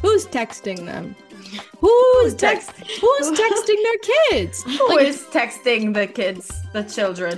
Who's texting them? Who's texting their kids? Who is texting the kids, the children?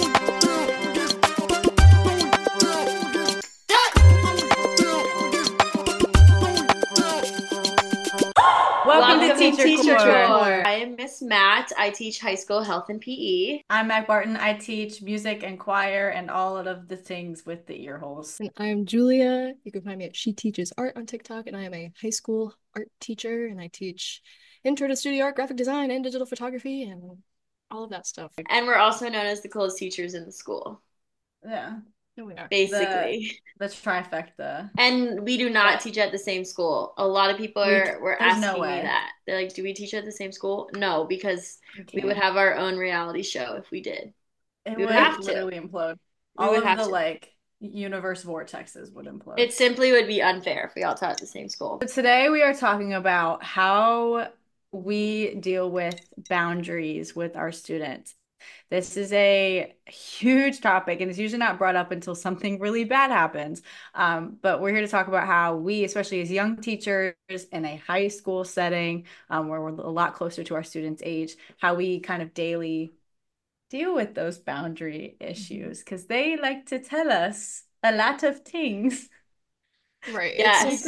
Welcome to Teacher Core. I am Miss Matt. I teach high school health and PE. I'm Mac Barton. I teach music and choir and all of the things with the ear holes. And I'm Julia. You can find me at She Teaches Art on TikTok, and I am a high school art teacher, and I teach intro to studio art, graphic design, and digital photography, and all of that stuff. And we're also known as the coolest teachers in the school. Yeah. We are. Basically. The trifecta. And we do not teach at the same school. A lot of people were asking me that. They're like, do we teach at the same school? No, because we would have our own reality show if we did. We would have to literally implode. All of the universe vortexes would implode. It simply would be unfair if we all taught at the same school. So today we are talking about how we deal with boundaries with our students. This is a huge topic, and it's usually not brought up until something really bad happens. But we're here to talk about how we, especially as young teachers in a high school setting, where we're a lot closer to our students' age, how we kind of daily deal with those boundary issues, because they like to tell us a lot of things. Right. Yes.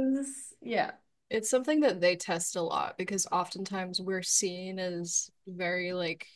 It's something that they test a lot, because oftentimes we're seen as very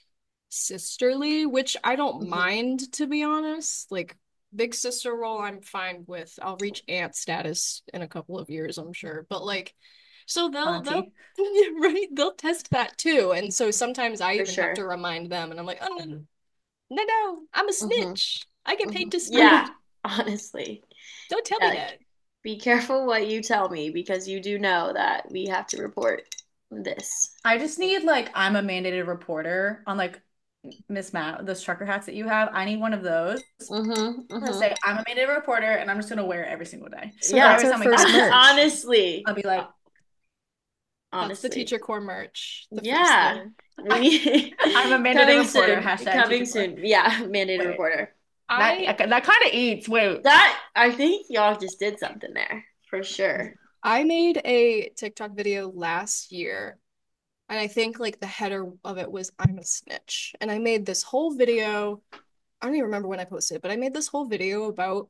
sisterly, which I don't mind, to be honest. Like, big sister role, I'm fine with. I'll reach aunt status in a couple of years, I'm sure. But so they'll right, they'll test that too. And so sometimes I even have to remind them, and I'm like, oh no, I'm a snitch. I get paid to snitch. Yeah, honestly. Don't tell me that. Be careful what you tell me, because you do know that we have to report this. I just need I'm a mandated reporter on Miss Matt, those trucker hats that you have. I need one of those. I'm gonna say I'm a mandated reporter, and I'm just gonna wear it every single day. So that's our first merch. Honestly, I'll be like, that's the Teacher Core merch. Yeah, I'm a mandated reporter. Coming soon. Yeah, mandated reporter. That kind of eats. Wait, I think y'all just did something there for sure. I made a TikTok video last year, and I think the header of it was "I'm a snitch," and I made this whole video. I don't even remember when I posted it, but I made this whole video about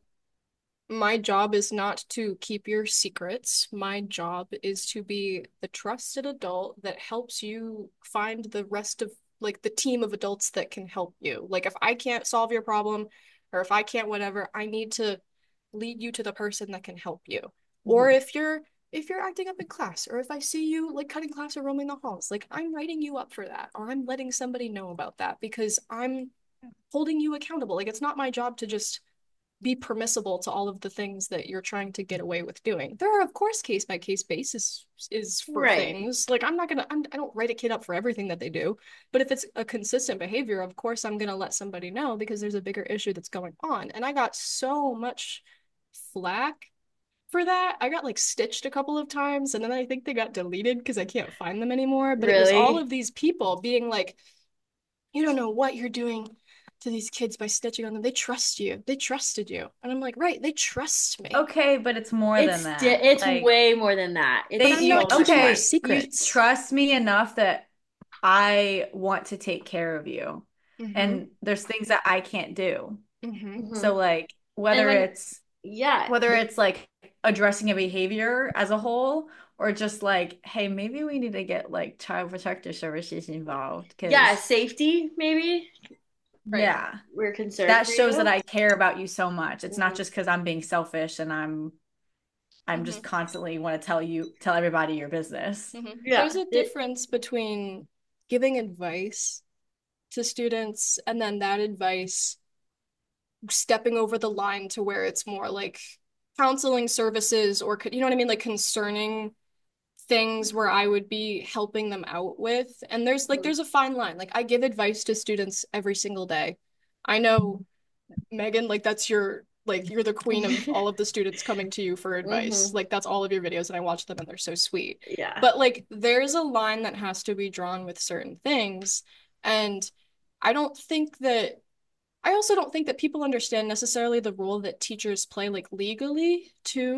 my job is not to keep your secrets. My job is to be the trusted adult that helps you find the rest of the team of adults that can help you. If I can't solve your problem, or if I can't whatever, I need to lead you to the person that can help you. Or if you're acting up in class, or if I see you cutting class or roaming the halls, I'm writing you up for that, or I'm letting somebody know about that, because I'm holding you accountable. It's not my job to just be permissible to all of the things that you're trying to get away with doing. There are, of course, case by case basis is for things. I don't write a kid up for everything that they do, but if it's a consistent behavior, of course I'm gonna let somebody know, because there's a bigger issue that's going on. And I got so much flack for that. I got stitched a couple of times, and then I think they got deleted because I can't find them anymore. But It was all of these people being like, you don't know what you're doing to these kids by stitching on them. They trust you. They trusted you. And I'm like, right, they trust me. Okay, but it's more than that. It's way more than that. You trust me enough that I want to take care of you. And there's things that I can't do. So whether it's addressing a behavior as a whole, or just hey, maybe we need to get child protective services involved. Safety maybe. Right. Yeah, we're concerned. That shows that I care about you so much. It's not just because I'm being selfish and I'm just constantly want to tell everybody your business. Yeah. There's a difference between giving advice to students and then that advice stepping over the line to where it's more counseling services, or you know what I mean, concerning things where I would be helping them out with. And there's a fine line. I give advice to students every single day. I know, Megan, that's your you're the queen of all of the students coming to you for advice. That's all of your videos, and I watch them and they're so sweet. Yeah. But there's a line that has to be drawn with certain things. And I also don't think that people understand necessarily the role that teachers play legally too.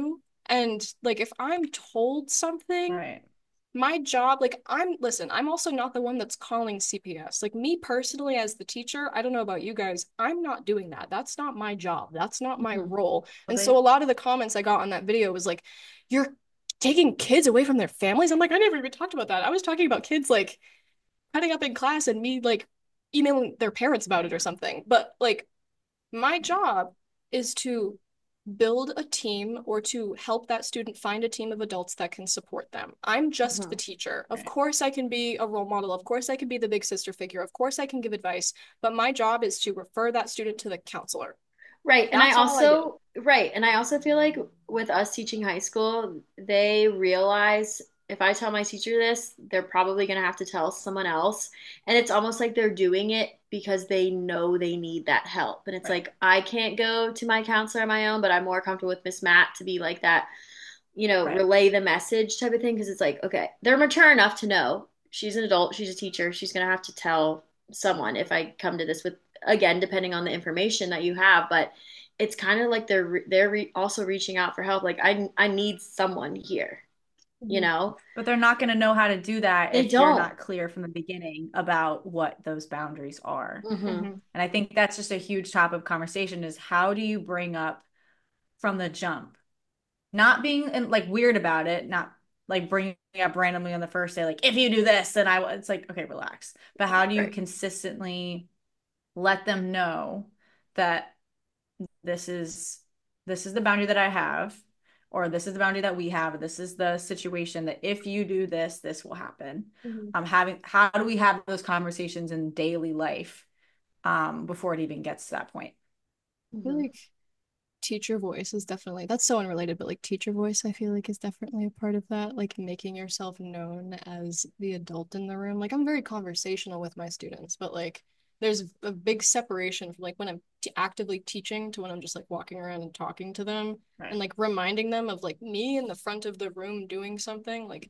And like if I'm told something, Right. my job, like I'm also not the one that's calling CPS. Like me personally as the teacher, I don't know about you guys, I'm not doing that. That's not my job. That's not my Mhm. role. Well, And so a lot of the comments I got on that video was like, you're taking kids away from their families. I'm like, I never even talked about that. I was talking about kids like cutting up in class and me like emailing their parents about it or yeah. something. But like my job is to build a team or to help that student find a team of adults that can support them. I'm just the Mhm. teacher. Of Right. course, I can be a role model. Of course, I can be the big sister figure. Of course, I can give advice. But my job is to refer that student to the counselor. Right. That's all I do. And I also feel like with us teaching high school, they realize if I tell my teacher this, they're probably going to have to tell someone else. And it's almost like they're doing it because they know they need that help. And it's Right. like, I can't go to my counselor on my own, but I'm more comfortable with Miss Matt to be like that, Right. relay the message type of thing. Cause it's like, okay, they're mature enough to know she's an adult, she's a teacher, she's going to have to tell someone if I come to this with, again, depending on the information that you have. But it's kind of like also reaching out for help. Like I need someone here, you Mhm. know? But they're not going to know how to do that They if you're don't. not clear from the beginning about what those boundaries are. Mm-hmm. Mhm. And I think that's just a huge topic of conversation is how do you bring up from the jump? Not being like weird about it, not like bringing up randomly on the first day, like if you do this, then it's like, okay, relax. But how do you Right. consistently let them know that this is this is the boundary that I have, or this is the boundary that we have, or this is the situation that if you do this, this will happen. Mhm. Having how do we have those conversations in daily life before it even gets to that point? I feel Mm-hmm. like teacher voice is definitely that's so unrelated, but like teacher voice, I feel like is definitely a part of that. Like making yourself known as the adult in the room. Like I'm very conversational with my students, but like there's a big separation from like when I'm actively teaching to when I'm just like walking around and talking to them Right. and like reminding them of like me in the front of the room doing something. Like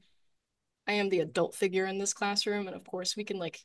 I am the adult figure in this classroom, and of course we can like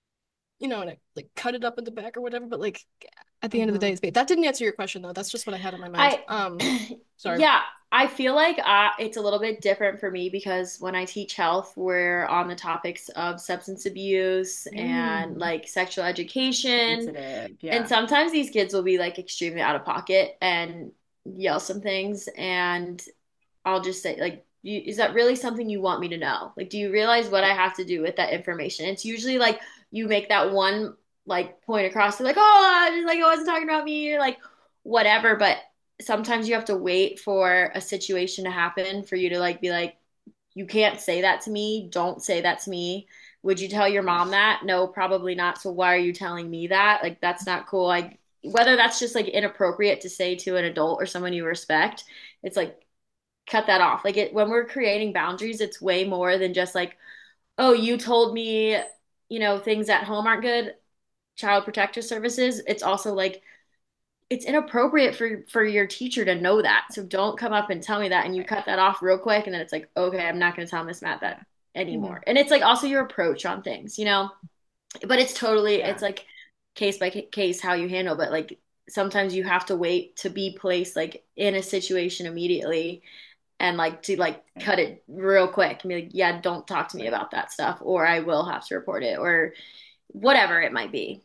and I like cut it up in the back or whatever. But like at the end of the day, Mm-hmm. it's that didn't answer your question though. That's just what I had on my mind. I, Sorry. yeah, I feel like it's a little bit different for me because when I teach health, we're on the topics of substance abuse and Mm. like sexual education. Sensitive. And Yeah. sometimes these kids will be like extremely out of pocket and yell some things. And I'll just say, like, is that really something you want me to know? Like, do you realize what I have to do with that information? It's usually like you make that one like point across, like, oh, I just like I wasn't talking about me, or like whatever. But sometimes you have to wait for a situation to happen for you to like be like, you can't say that to me. Don't say that to me. Would you tell your mom that? No, probably not. So why are you telling me that? Like, that's not cool. Like, whether that's just like inappropriate to say to an adult or someone you respect, it's like cut that off. Like it when we're creating boundaries, it's way more than just like, oh, you told me, things at home aren't good, child protective services. It's also like it's inappropriate for your teacher to know that. So don't come up and tell me that and you Right. cut that off real quick and then it's like, okay, I'm not going to tell Miss Matt that Yeah. Mhm. anymore. And it's like also your approach on things. But it's Yeah. like case by case how you handle, but like sometimes you have to wait to be placed like in a situation immediately and like to like Right. cut it real quick and be like, yeah, don't talk to me Right. about that stuff, or I will have to report it, or whatever it might be.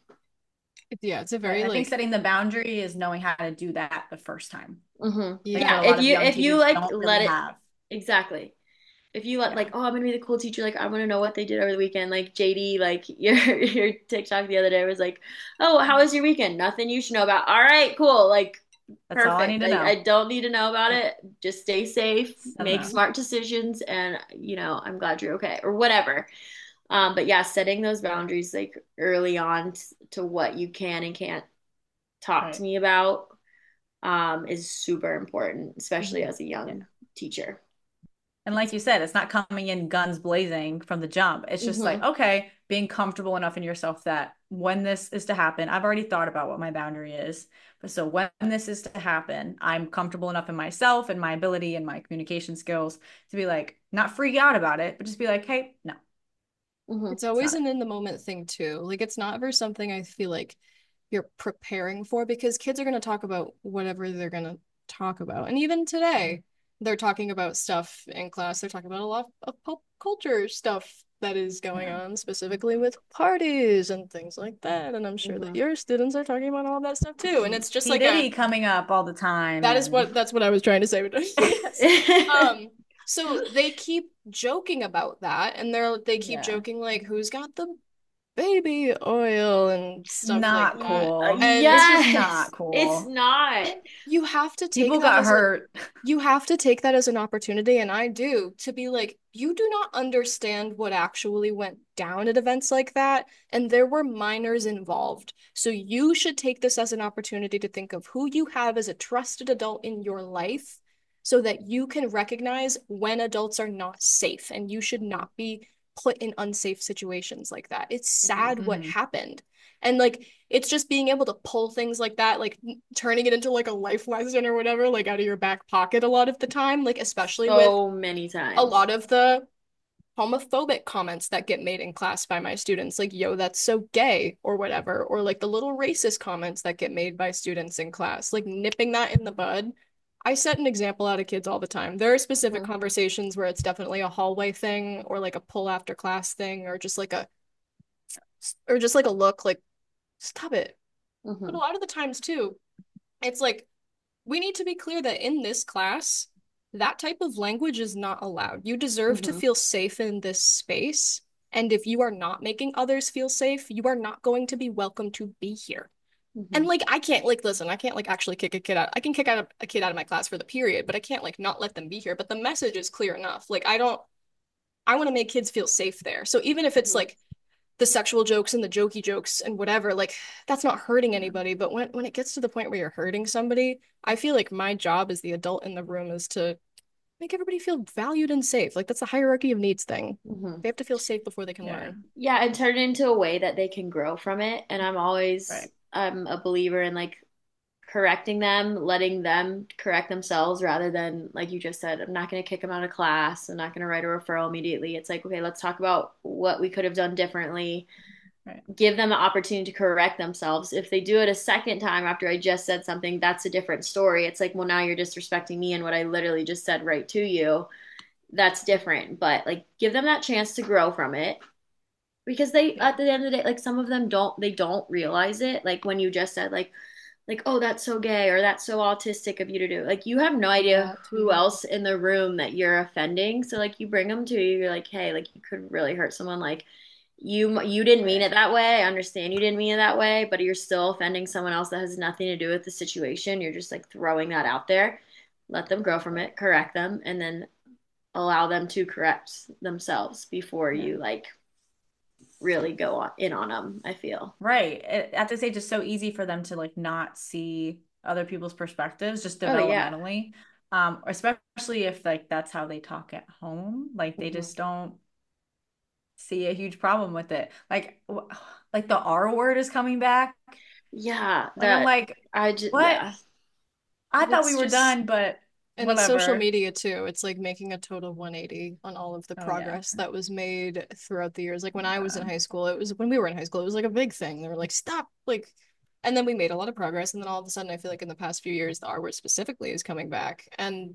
Yeah, it's a Right. very And I think like setting the boundary is knowing how to do that the first time. Like Yeah, that a yeah. lot if of you young if you teachers like don't let really it have. exactly. If you let like, Yeah. oh, I'm gonna be the cool teacher, like I want to know what they did over the weekend. Like JD, like your TikTok the other day was like, oh, how was your weekend? Nothing you should know about. All right, cool, like That's all I perfect. need to Like know. I don't need to know about Yep. it. Just stay safe, Just make know. smart decisions, and I'm glad you're okay or whatever. But yeah, setting those boundaries like early on to what you can and can't talk to Right. me about is super important, especially Mhm. as a Yeah. young teacher. And like you said, it's not coming in guns blazing from the jump. It's just like, Hmm. okay, being comfortable enough in yourself that when this is to happen, I've already thought about what my boundary is. But so when this is to happen, I'm comfortable enough in myself and my ability and my communication skills to be like, not freak out about it, but just be like, hey, no, Hmm. It's it's always not it. an in the moment thing too. Like it's not ever something I feel like you're preparing for because kids are going to talk about whatever they're going to talk about. And even today, they're talking about stuff in class. They're talking about a lot of pop culture stuff that is going Yeah. on, specifically with parties and things like that. And I'm sure that Hmm. your students are talking about all of that stuff too. And it's just P. like a Diddy coming up all the time that is and what that's what I was trying to say. Yes. So they keep joking about that, and they keep yeah. joking like who's got the baby oil and stuff like Not that. cool. And It's just not Yes, it's cool. not. you have to take People that got as a hurt. you have to take that as an opportunity, and I do, to be like, you do not understand what actually went down at events like that, and there were minors involved. So you should take this as an opportunity to think of who you have as a trusted adult in your life so that you can recognize when adults are not safe, and you should Mhm, not be put in unsafe situations like that. It's mhm, sad what Mhm. happened. And like it's just being able to pull things like that, like turning it into like a life lesson or whatever, like out of your back pocket a lot of the time, like especially with so many a times. lot of the homophobic comments that get made in class by my students, like, yo, that's so gay or whatever, or like the little racist comments that get made by students in class, like nipping that in the bud. I set an example out of kids all the time. There are specific Mhm, conversations where it's definitely a hallway thing or like a pull after class thing or just like a look like stop it. But a mhm, lot of the times too, it's like we need to be clear that in this class, that type of language is not allowed. You deserve to mhm, feel safe in this space. And if you are not making others feel safe, you are not going to be welcome to be here. And mhm, like, I can't like listen, I can't like actually kick a kid out. I can kick out a kid out of my class for the period, but I can't like not let them be here. But the message is clear enough. Like, I want to make kids feel safe there. So even if it's mhm. like the sexual jokes and the jokey jokes and whatever, like that's not hurting Yeah. anybody. But when it gets to the point where you're hurting somebody, I feel like my job as the adult in the room is to make everybody feel valued and safe. Like that's the hierarchy of needs thing. Mhm. They have to feel safe before they can Yeah. learn. Yeah, and turn it into a way that they can grow from it. And Right. I'm a believer in like correcting them, letting them correct themselves rather than, like you just said, I'm not going to kick them out of class. I'm not going to write a referral immediately. It's like, okay, let's talk about what we could have done differently. Right. Give them the opportunity to correct themselves. If they do it a second time after I just said something, that's a different story. It's like, well, now you're disrespecting me and what I literally just said right to you. That's different. But like, give them that chance to grow from it because they, Yeah. at the end of the day, like some of them don't realize it. Like when you just said like, oh, that's so gay or that's so autistic of you to do. Like you have no idea That who too. else in the room that you're offending. So like you bring them to you, you're like, hey, like you could really hurt someone. Like you didn't mean Right. it that way. I understand you didn't mean it that way, but you're still offending someone else that has nothing to do with the situation. You're just like throwing that out there. Let them grow from Right. it, correct them, and then allow them to correct themselves before Yeah. you like really go in on them, I feel. Right. At this age, it's so easy for them to like not see other people's perspectives just Oh yeah. developmentally. Especially if like that's how they talk at home. Like they Hmm. just don't see a huge problem with it. Like the R word is coming back. Yeah, Like I'm that like, I just what? yeah. I And thought we it's were just done, but and it's social whatever. media too. It's like making a total 180 on all of the Oh yeah. progress that was made throughout the years. Like when I was in Yeah. high school, it was when we were in high school, it was like a big thing. They were like, stop, like, and then we made a lot of progress. And then all of a sudden, I feel like in the past few years, the R word specifically is coming back. And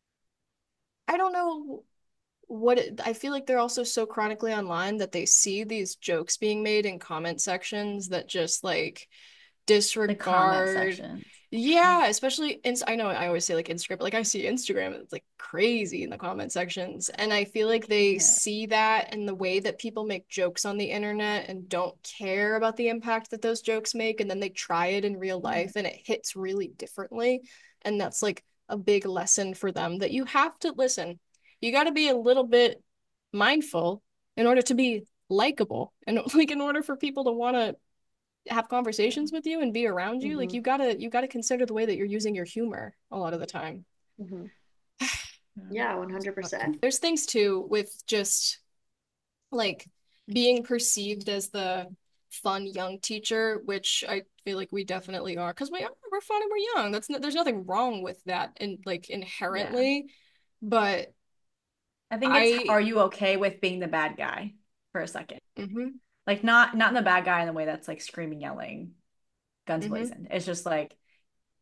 I don't know I feel like they're also so chronically online that they see these jokes being made in comment sections that just like The comment disregard. section. Yeah, especially I know I always say like Instagram, but like I see Instagram, it's like crazy in the comment sections. And I feel You like they can't. see that and the way that people make jokes on the internet and don't care about the impact that those jokes make. And then they try it in real life and it hits really differently. And that's like a big lesson for them that you have to listen. You got to be a little bit mindful in order to be likable and like in order for people to want to have conversations with you and be around you, like Hmm. you gotta consider the way that you're using your humor a lot of the time. Hmm. Yeah, 100%. There's things too with just like being perceived as the fun young teacher, which I feel like we definitely are because we're fun and we're young. There's nothing wrong with that and like Yeah. inherently, but I think it's, I are you okay with being the bad guy for a second? mm-hmm, Like not the bad guy in the way that's like screaming, yelling, guns mm-hmm, blazing. It's just like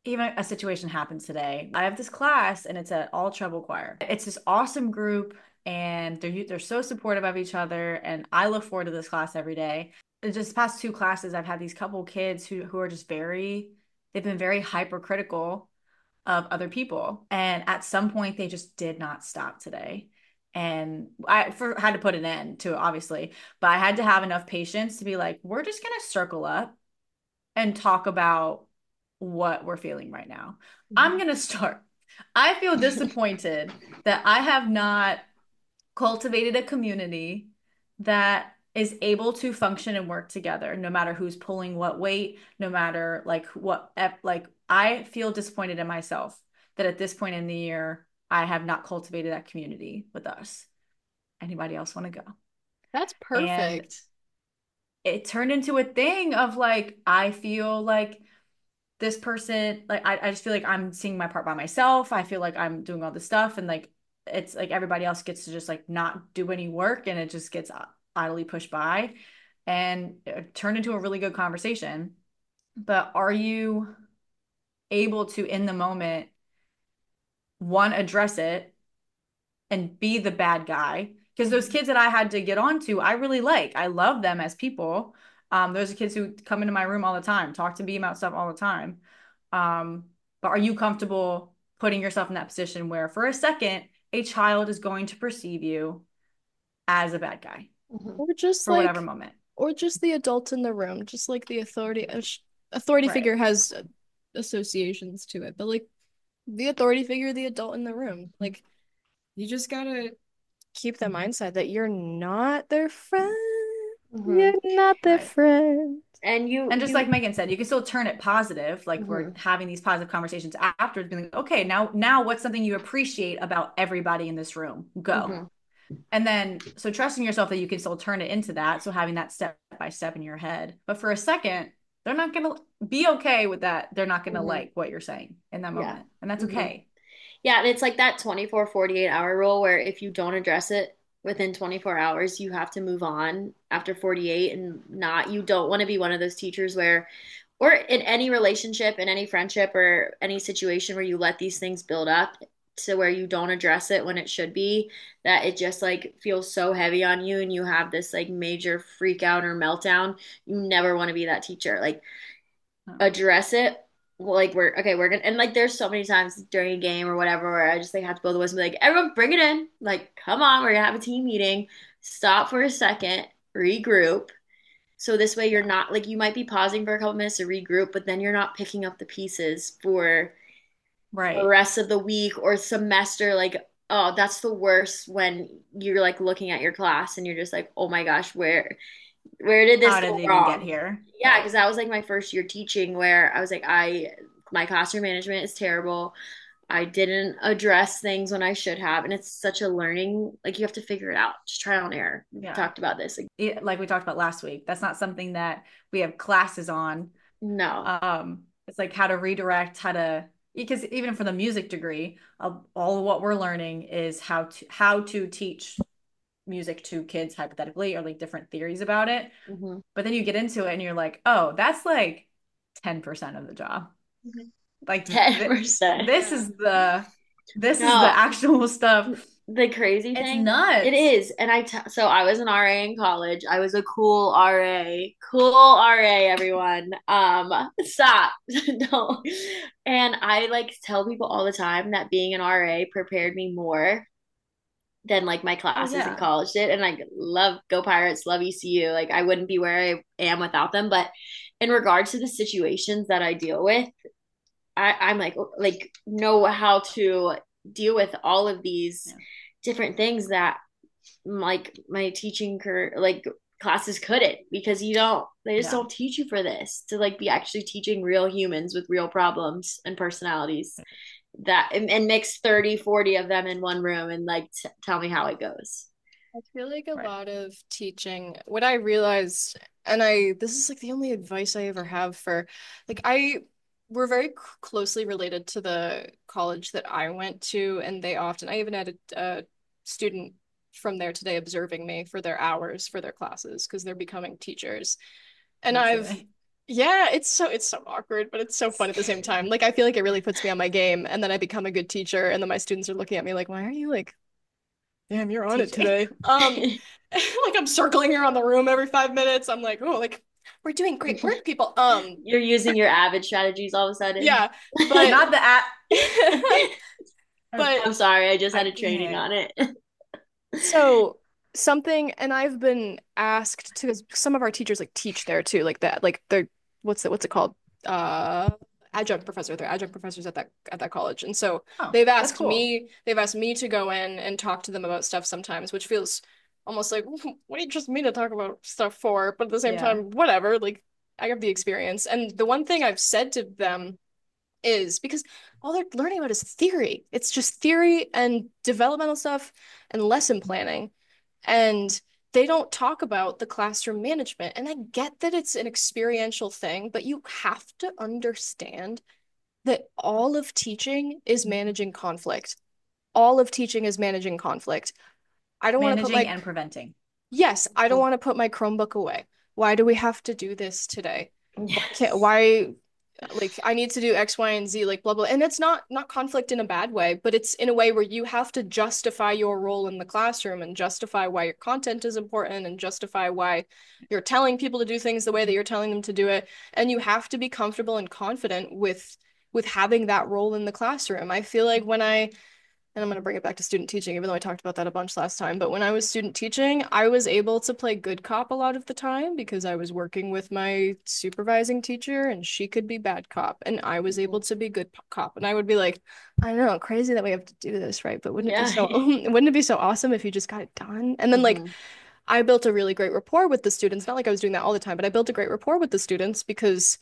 even a situation happens today. I have this class and it's an all treble choir. It's this awesome group and they're so supportive of each other and I look forward to this class every day. In just past two classes, I've had these couple kids who are just they've been very hypercritical of other people. And at some point they just did not stop today. And had to put an end to it, obviously, but I had to have enough patience to be like, we're just gonna circle up and talk about what we're feeling right now. I'm going to start. I feel disappointed that I have not cultivated a community that is able to function and work together, no matter who's pulling what weight, no matter like like I feel disappointed in myself that at this point in the year, I have not cultivated that community with us. Anybody else want to go? That's And perfect. it turned into a thing of like, I feel like this person, like, I just feel like I'm seeing my part by myself. I feel like I'm doing all this stuff. And like, it's like everybody else gets to just like not do any work and it just gets idly pushed by. And it turned into a really good conversation. But are you able to, in the moment, one, address it and be the bad guy? Because those kids that I had to get onto, I really like. I love them as people. Those are kids who come into my room all the time, talk to me about stuff all the time. Um, but are you comfortable putting yourself in that position where, for a second, a child is going to perceive you as a bad guy Mhm. Or just for whatever like, moment? or just the adult in the room, just like the authority Right. figure has associations to it, but like the authority figure, the adult in the room, like you just gotta keep the mindset that you're not their friend. You're Mhm. not their Right. friend. And And just like you Megan said, you can still turn it positive. Like we're mhm. having these positive conversations afterwards, being like, okay, now what's something you appreciate about everybody in this room? Go. Mhm. And then, so trusting yourself that you can still turn it into that. So having that step by step in your head. But for a second, they're not going to be okay with that. They're not going to Mhm. like what you're saying in that Yeah. moment. And that's Mhm. okay. Yeah, and it's like that 24, 48 hour rule where if you don't address it within 24 hours, you have to move on after 48 and not, you don't want to be one of those teachers where, or in any relationship, in any friendship or any situation where you let these things build up to where you don't address it when it should be, that it just like feels so heavy on you and you have this like major freak out or meltdown. You never want to be that teacher. Like Oh, address it. Like we're gonna and like there's so many times during a game or whatever where I just like have to blow the whistle and be like, everyone bring it in. Like, come on, we're gonna have a team meeting. Stop for a second, regroup. So this way you're yeah. not like you might be pausing for a couple minutes to regroup, but then you're not picking up the pieces for the Right. rest of the week or semester. Like, oh, that's the worst when you're like looking at your class and you're just like, oh my gosh, where did this How did go it even get wrong? here? Yeah, because Right. that was like my first year teaching where I was like, my classroom management is terrible. I didn't address things when I should have. And it's such a learning, like you have to figure it out. Just trial and error. We've Yeah. talked about this. Like, Like we talked about last week. That's not something that we have classes on. no. It's like how to redirect, because even for the music degree, all of what we're learning is how to teach music to kids hypothetically or like different theories about it. Hmm. But then you get into it and you're like, oh, that's like 10% of the job. Like 10%. this Yeah. is the No, actual stuff. the crazy It's thing, it nuts. is. And so I was an RA in college. I was a cool RA. Cool RA, everyone. Stop. No. And I like tell people all the time that being an RA prepared me more than like my Oh classes in yeah. college did. And I love Go Pirates, love ECU. Like I wouldn't be where I am without them. But in regards to the situations that I deal with, I'm like know how to deal with all of these Yeah. different things that like my teaching career like classes couldn't because they just Yeah. don't teach you for this to like be actually teaching real humans with real problems and personalities that and mix 30, 40 of them in one room and like tell me how it goes. I feel like a Right. lot of teaching, what I realized, and this is like the only advice I ever have for, like, we're very closely related to the college that I went to, and I even had a student from there today observing me for their hours for their classes because they're becoming teachers. And Oh, truly. Yeah, it's so awkward, but it's so fun at the same time. Like I feel like it really puts me on my game, and then I become a good teacher, and then my students are looking at me like, "Why are you like, damn, you're on it Teaching. today?" Like I'm circling around the room every 5 minutes. I'm like, "Oh, like we're doing great work, people." You're using your Avid strategies all of a sudden. Yeah, but Not the app. but I'm sorry, I just I had a training can't. on it. so something, and I've been asked to, because some of our teachers like teach there too, like that, like they're what's it called? Uh, adjunct professor. They're adjunct professors at that college, and so Oh, that's cool. they've asked me to go in and talk to them about stuff sometimes, which feels almost like what do you just me to talk about stuff for? But at the same Yeah. time, whatever. Like I have the experience, and the one thing I've said to them is because all they're learning about is theory. It's just theory and developmental stuff and lesson planning. And they don't talk about the classroom management. And I get that it's an experiential thing, but you have to understand that all of teaching is managing conflict. All of teaching is managing conflict. I don't want to put Managing my, and preventing. yes, I don't want to put my Chromebook away. Why do we have to do this today? Yes. Why like I need to do X, Y, and Z, like blah blah. And it's not conflict in a bad way, but it's in a way where you have to justify your role in the classroom and justify why your content is important and justify why you're telling people to do things the way that you're telling them to do it. And you have to be comfortable and confident with having that role in the classroom. I feel like when I and I'm going to bring it back to student teaching, even though I talked about that a bunch last time. But when I was student teaching, I was able to play good cop a lot of the time because I was working with my supervising teacher and she could be bad cop and I was able to be good cop. And I would be like, I know, crazy that we have to do this, right? But wouldn't it be Yeah. so wouldn't it be so awesome if you just got it done? And then like Hmm. I built a really great rapport with the students. Not like I was doing that all the time, but I built a great rapport with the students because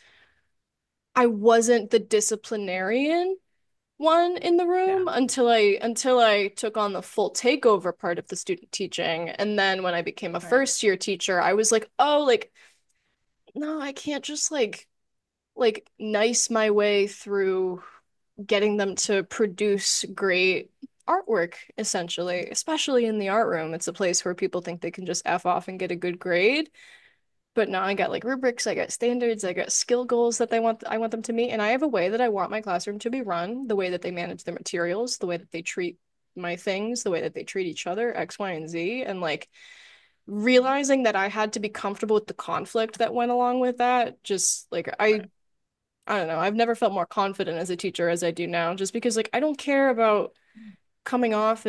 I wasn't the disciplinarian one in the Yeah. room until I took on the full takeover part of the student teaching. And then when I became a Right. first year teacher, I was like, oh, like, no, I can't just like nice my way through getting them to produce great artwork, essentially, especially in the art room. It's a place where people think they can just F off and get a good grade. But now I got like rubrics, I got standards, I got skill goals that I want them to meet, and I have a way that I want my classroom to be run, the way that they manage their materials, the way that they treat my things, the way that they treat each other, X, Y, and Z, and like realizing that I had to be comfortable with the conflict that went along with that. Just like Right. I don't know, I've never felt more confident as a teacher as I do now, just because like I don't care about coming off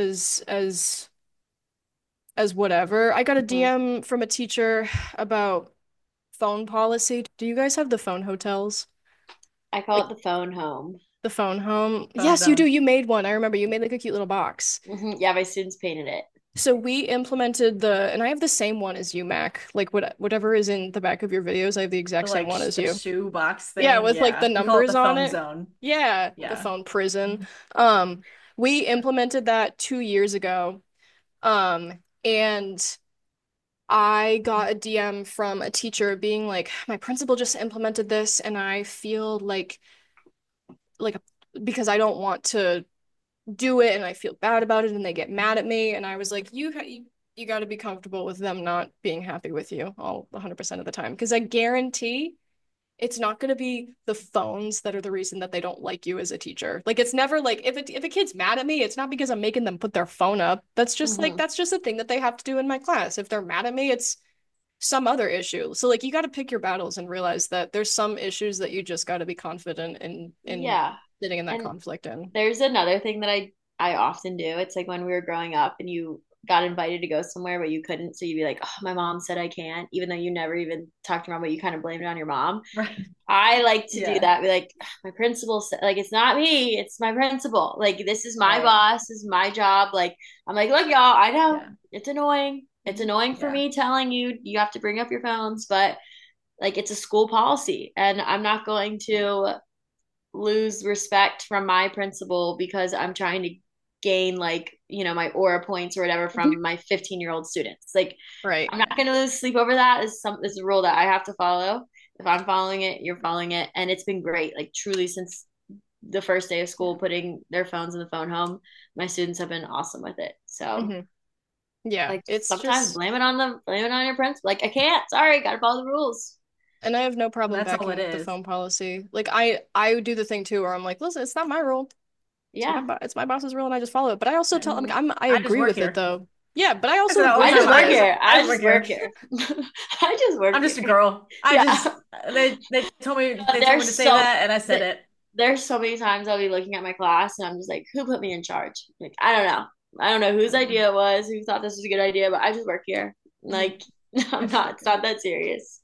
as whatever. I got a Hmm. DM from a teacher about phone policy. Do you guys have the phone hotels? I call Like it the phone home. the phone home? Phone Yes, you do. zone. You made one. I remember you made like a cute little box. Yeah, my students painted it. So we implemented and I have the same one as you, Mac. Like whatever is in the back of your videos, I have the exact The same like one as the you. shoe box Yeah, thing. with like the Yeah. We call it numbers the on phone it. zone. Yeah, the Yeah. phone prison. Um, we implemented that 2 years ago. And I got a DM from a teacher being like, my principal just implemented this, and I feel like because I don't want to do it and I feel bad about it and they get mad at me. And I was like, you got to be comfortable with them not being happy with you all 100% of the time. Because I guarantee it's not going to be the phones that are the reason that they don't like you as a teacher. Like it's never like if a kid's mad at me, it's not because I'm making them put their phone up. Hmm. That's just a thing that they have to do in my class. If they're mad at me, it's some other issue. So like you got to pick your battles and realize that there's some issues that you just got to be confident in Yeah. sitting in that And conflict in. there's another thing that I often do. It's like when we were growing up and you got invited to go somewhere but you couldn't, so you'd be like, "Oh, my mom said I can't," even though you never even talked to your mom, but you kind of blamed it on your mom. Right. I like to do Yeah. that. Be like, "Ugh, my principal said, like, it's not me, it's my principal. Like, this is my Right. boss, this is my job." Like, I'm like, look, y'all, I know Yeah. it's annoying. It's annoying for Yeah. me telling you you have to bring up your phones, but like, it's a school policy, and I'm not going to lose respect from my principal because I'm trying to gain like, my aura points or whatever from my 15-year-old students. Like Right. I'm not going to lose sleep over that. Is a rule that I have to follow. If I'm following it, you're following it, and it's been great. Like truly since the first day of school, putting their phones in the phone home, my students have been awesome with it. So Hmm. Yeah, like it's sometimes just blame it on your principal. Like I can't. Sorry, got to follow the rules. And I have no problem That's all backing it up the is. phone policy. Like I do the thing too where I'm like, listen, it's not my rule. Yeah. It's my boss's rule and I just follow it. But I also tell like Mhm. I I just agree work with it here. though. Yeah, but I I say also that all the I agree time. just with work it. here. I I just work just work here. here. I just work I'm just a here. girl. Yeah. They told me they told me There's to say so that and I said it. there's so many times I'll be looking at my class and I'm just like, who put me in charge? Like, I don't know. I don't know whose idea it was, who thought this was a good idea, but I just work here. Like, I'm not, it's not that serious.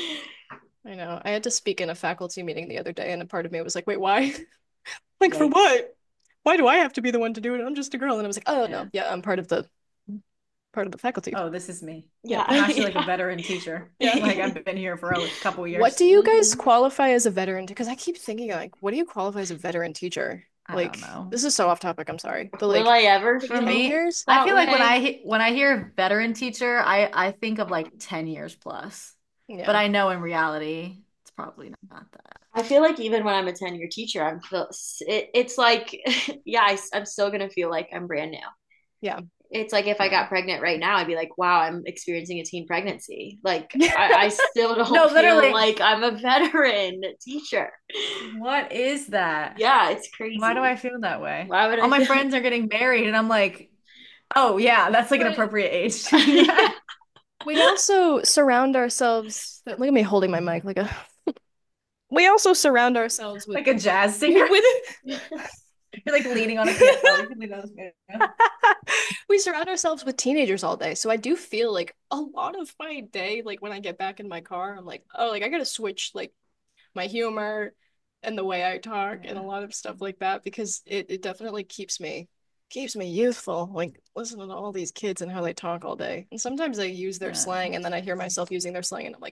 I know. I had to speak in a faculty meeting the other day and a part of me was like, wait, why? Like for Yikes. what? Why do I have to be the one to do it? I'm just a girl. And I was like, oh Yeah. no, yeah, I'm part of the faculty. Oh, this is me. Yeah. I'm Yeah. actually like a Yeah. veteran teacher. Yeah. Like I've been here for a couple What years. do you guys Mhm. qualify as a veteran? Because I keep thinking like, what do you qualify as a veteran teacher? I don't Like, know. this is so off topic, I'm sorry. But Will like I ever For 10 feel me, years? I that feel like way? when I hear veteran teacher, I think of like 10 years plus. But Yeah. I know in reality, it's probably not that. I feel like even when I'm a 10-year teacher, it's like, yeah, I'm still gonna feel like I'm brand new. Yeah. It's like if I Yeah. got pregnant right now, I'd be like, wow, I'm experiencing a teen pregnancy. Like I still No, don't feel literally, like I'm a veteran teacher. what is that? Yeah, it's Why do I crazy. feel that way? Why would All I my feel friends are getting married, and I'm like, oh yeah, that's like an but appropriate age to do that. We also surround ourselves, look at me holding my mic like a, we also surround ourselves with, Like a jazz singer. with, You're like leaning on a piano. You can lean on a piano. we surround ourselves with teenagers all day. So I do feel like a lot of my day, like when I get back in my car, I'm like, oh, like I gotta switch like my humor and the way I talk and a Yeah. lot of stuff like that because it definitely keeps me youthful. Like listening to all these kids and how they talk all day. And sometimes I use their Yeah. slang and then I hear myself using their slang and I'm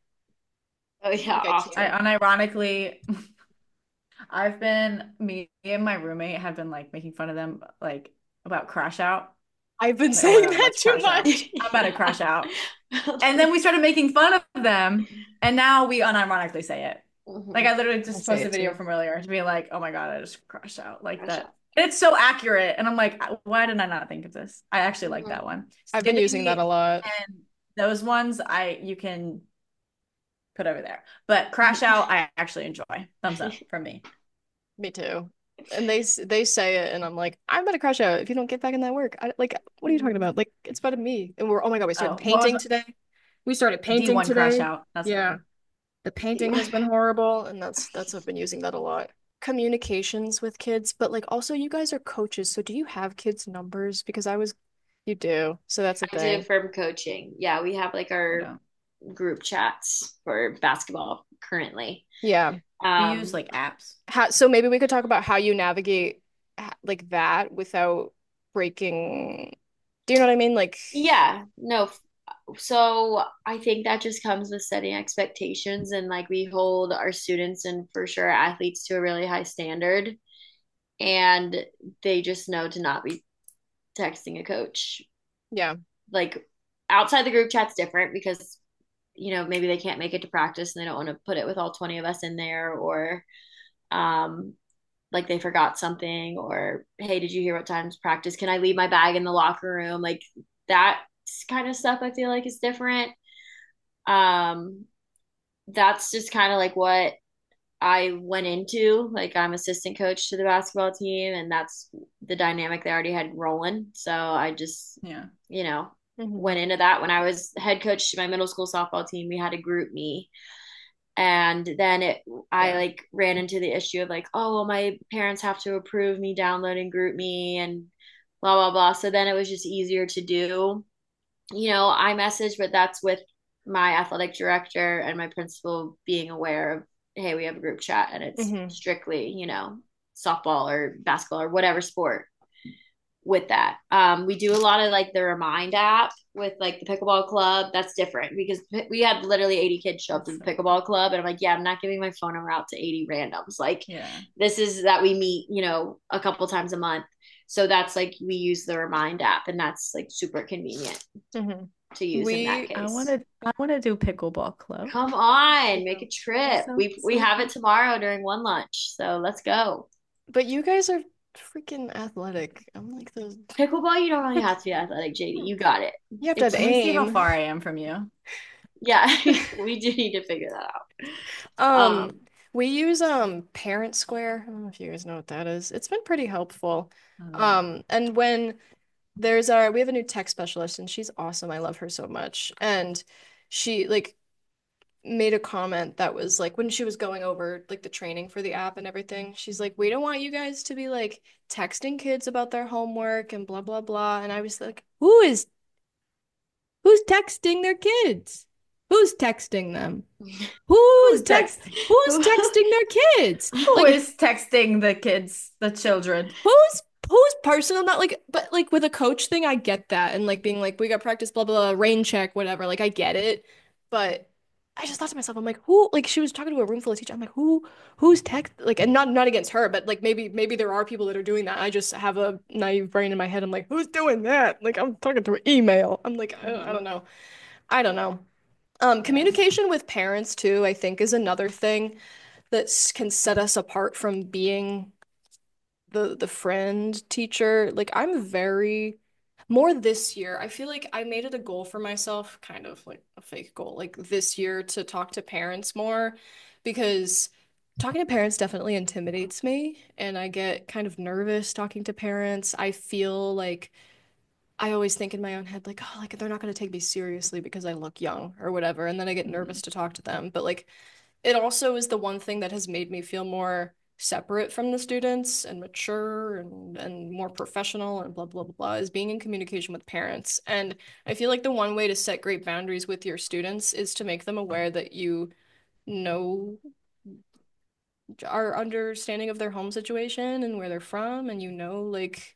oh yeah, like I I often. can't. unironically, me and my roommate have been like making fun of them like about Crash Out. I've been Like, oh my saying God, that let's too crash out. much. I'm about to Yeah. crash out. And then we started making fun of them, and now we unironically say it. Like Mhm. I literally I just say posted a it video too. from earlier to be like, oh my God, I just crashed out like Crush that. up. And it's so accurate. And I'm like, why did I not think of this? I actually like Mhm. that one. I've been using that a Skibidi lot. and those ones you can put over there. But crash out, I actually enjoy. Thumbs up from me. Me too. And they say it, and I'm like, I'm about to crash out if you don't get back in that work. Like, what are you talking about? Like, it's about me. And we're oh my God, we started Oh, what was painting today. We started a painting D1 crash today. out? That's Yeah, funny. the painting has been horrible, and that's I've been using that a lot. Communications with kids, but like also you guys are coaches, so do you have kids' numbers? Because you do, so that's a I do thing. from coaching. Yeah, we have like I our don't. group chats for basketball currently. Yeah. We use Um, like apps. So maybe we could talk about how you navigate like that without breaking. Do you know what I mean? Like, yeah, no. So I think that just comes with setting expectations and like we hold our students and for sure athletes to a really high standard and they just know to not be texting a coach. yeah. Like outside the group chat's different because maybe they can't make it to practice and they don't want to put it with all 20 of us in there or um like they forgot something or hey, did you hear what time's practice? Can I leave my bag in the locker room? Like that kind of stuff I feel like is different. Um that's just kind of like what I went into. Like I'm assistant coach to the basketball team and that's the dynamic they already had rolling. So I just, Yeah. you know, Hmm. went into that. When I was head coach to my middle school softball team, we had a group me. And then I Yeah. like ran into the issue of like, oh, well, my parents have to approve me downloading group me and blah, blah, blah. So then it was just easier to do. I message, but that's with my athletic director and my principal being aware of, hey, we have a group chat and it's Hmm. strictly, softball or basketball or whatever sport with that. We do a lot of like the Remind app with like the pickleball club. That's different because we had literally 80 kids show up to That's the so cool. pickleball club. And I'm like, yeah, I'm not giving my phone number out to 80 randoms. Like, Yeah. this is that we meet, a couple times a month. So that's like we use the Remind app, and that's like super convenient Hmm. to use in that We, case. I want to do pickleball club. Come on, make yeah. a trip. That sounds We so have it fun. tomorrow during one lunch. So let's go. But you guys are freaking athletic. I'm like the, Pickleball, you don't really have to be athletic, JD. You got it. you have to have It's Let me see how aim. far I am from you. Yeah, we do need to figure that out. Um, Um, we use Parent Square. I don't know if you guys know what that is. It's been pretty helpful. Oh, And when we have a new tech specialist and she's awesome. I love her so much. And she like made a comment that was like when she was going over like the training for the app and everything, she's like, we don't want you guys to be like texting kids about their homework and blah blah blah. And I was like, who's texting their kids? Who's texting them? who's Who's text text? who's Who, texting their kids? who Like is texting the kids, the children? who's personal not like but like with a coach thing I get that and like being like we got practice blah blah blah rain check whatever like I get it but I just thought to myself I'm like who like she was talking to a room full of teachers I'm like who's text like and not against her but like maybe there are people that are doing that I just have a naive brain in my head I'm like who's doing that like I'm talking through email I'm like I mhm. don't know I don't know Yeah. communication with parents too I think is another thing that can set us apart from being the friend teacher, like I'm very more this year. I feel like I made it a goal for myself, kind of like a fake goal, like this year to talk to parents more because talking to parents definitely intimidates me and I get kind of nervous talking to parents. I feel like I always think in my own head like, oh, like they're not going to take me seriously because I look young or whatever, and then I get nervous Mhm. to talk to them. But like it also is the one thing that has made me feel more separate from the students and mature and more professional and blah blah blah blah is being in communication with parents. And I feel like the one way to set great boundaries with your students is to make them aware that you know our understanding of their home situation and where they're from and you know like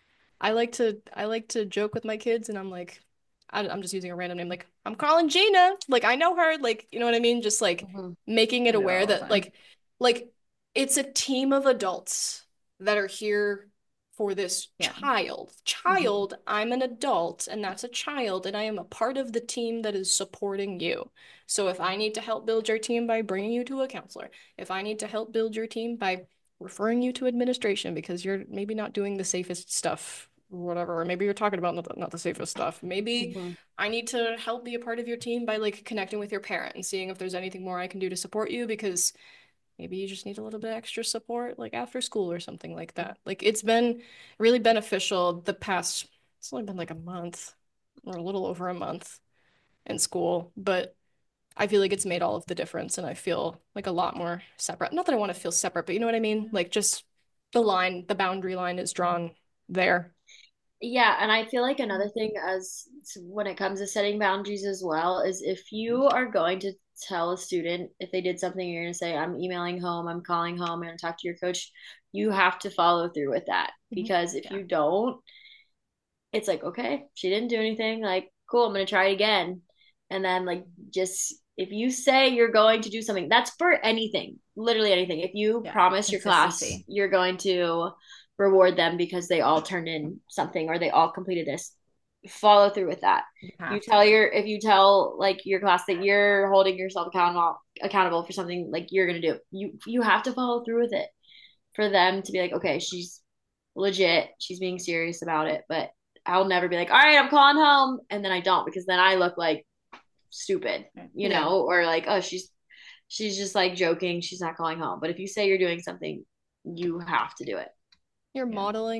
I like to joke with my kids and I'm like I'm just using a random name like I'm calling Gina like I know her like you know what I mean just like Mhm. making I it do that aware all the that time. like it's a team of adults that are here for this Yeah. Mhm. child I'm an adult and that's a child and I am a part of the team that is supporting you so if I need to help build your team by bringing you to a counselor if I need to help build your team by referring you to administration because you're maybe not doing the safest stuff, whatever, or maybe you're talking about not the safest stuff. Maybe Mhm. I need to help be a part of your team by like connecting with your parent and seeing if there's anything more I can do to support you because maybe you just need a little bit extra support like after school or something like that. Like it's been really beneficial the past, it's only been like a month or a little over a month in school, but I feel like it's made all of the difference and I feel like a lot more separate. Not that I want to feel separate, but you know what I mean? Like just the boundary line is drawn there. Yeah, and I feel like another thing when it comes to setting boundaries as well is if you are going to tell a student if they did something, you're going to say, I'm emailing home, I'm calling home, I'm going to talk to your coach. You have to follow through with that Mhm. because if Yeah. you don't, it's like, okay, she didn't do anything. Like, cool, I'm going to try it again. And then, like, just if you say you're going to do something, that's for anything, literally anything. If you Yeah. promise your class Consistency. you're going to reward them because they all turned in something or they all completed this, follow through with that. You You have tell to. your if you tell like your class that you're holding yourself accountable for something like you're gonna do, you have to follow through with it for them to be like, okay, she's legit, she's being serious about it. But I'll never be like, all right, I'm calling home, and then I don't because then I look like stupid, Right. Yeah. or like, oh, she's just like joking, she's not calling home. But if you say you're doing something, you have to do it. You're Yeah. modeling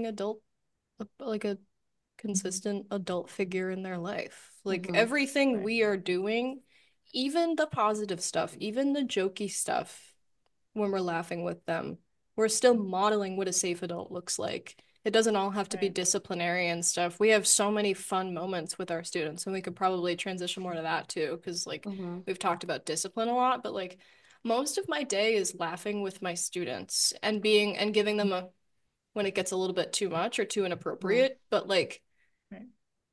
like a consistent adult figure in their life. Like Mm-hmm. everything Right. we are doing, even the positive stuff, even the jokey stuff, when we're laughing with them, we're still modeling what a safe adult looks like. It doesn't all have to be Right. disciplinary and stuff. We have so many fun moments with our students, and we could probably transition more to that too, because like Mm-hmm. we've talked about discipline a lot, but like most of my day is laughing with my students and being and giving them a when it gets a little bit too much or too Mm-hmm. inappropriate, but like Right.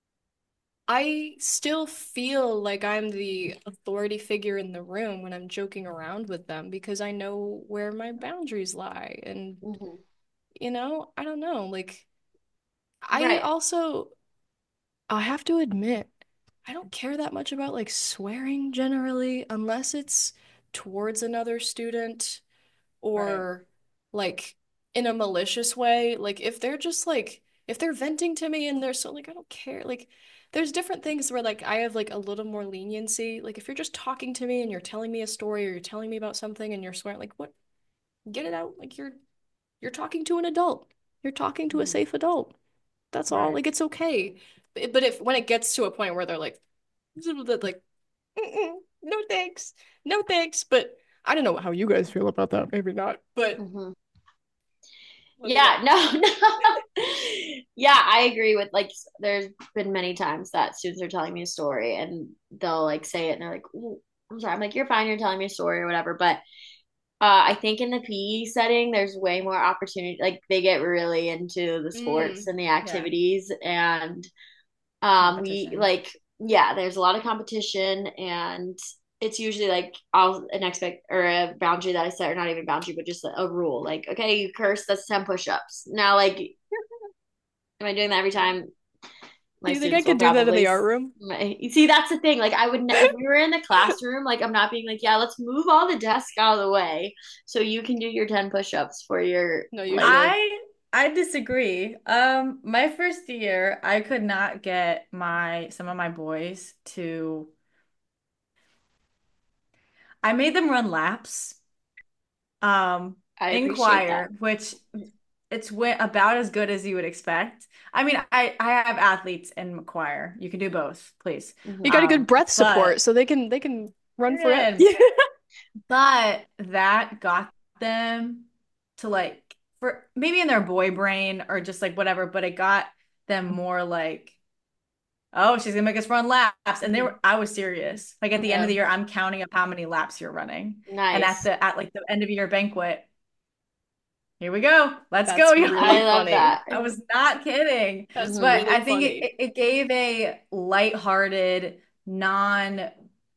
I still feel like I'm the authority figure in the room when I'm joking around with them because I know where my boundaries lie. And, Mm-hmm. I don't know. Like, I Right. also, I have to admit, I don't care that much about like swearing generally, unless it's towards another student Right. or like in a malicious way. Like if they're just like if they're venting to me and they're so like I don't care. Like there's different things where like I have like a little more leniency. Like if you're just talking to me and you're telling me a story or you're telling me about something and you're swearing, like what? Get it out. Like you're talking to an adult. You're talking to a Mhm. safe adult. That's all. Right. Like it's okay. But if when it gets to a point where they're like, "Mm-mm, no thanks, no thanks." But I don't know how you guys feel about that. Maybe not. Hmm. But yeah. Yeah, no, no. Yeah, I agree with like there's been many times that students are telling me a story and they'll like say it and they're like, "Ooh, I'm sorry." I'm like, "You're fine, you're telling me a story or whatever." But I think in the PE setting, there's way more opportunity. Like they get really into the sports Mm, and the Yeah. activities, and we Competition. like yeah, there's a lot of competition, and it's usually like I'll an expect or a boundary that I set, or not even boundary, but just a rule. Like, okay, you curse, that's 10 push-ups. Now, like, am I doing that every time? do My you think I students will could do that in probably the art room? you see, that's the thing. Like, I would if we were in the classroom, like, I'm not being like, yeah, let's move all the desks out of the way so you can do your 10 push-ups for your No, you like. should. I disagree. My first year, I could not get my some of my boys to I made them run laps I in appreciate that. choir, which it's about as good as you would expect. I mean, I have athletes in choir. You can do both, please. You Hmm. got a good breath But support so they can run for it. yeah, but that got them to like for maybe in their boy brain or just like whatever, but it got them more like, oh, she's gonna make us run laps. And I was serious. Like at the end of Yeah, the year, I'm counting up how many laps you're running. And Nice. at like the end of year banquet, here we go. Let's go, that's y'all. really I love funny. that. I was not kidding. That's Hmm. But really I think funny. it gave a lighthearted, non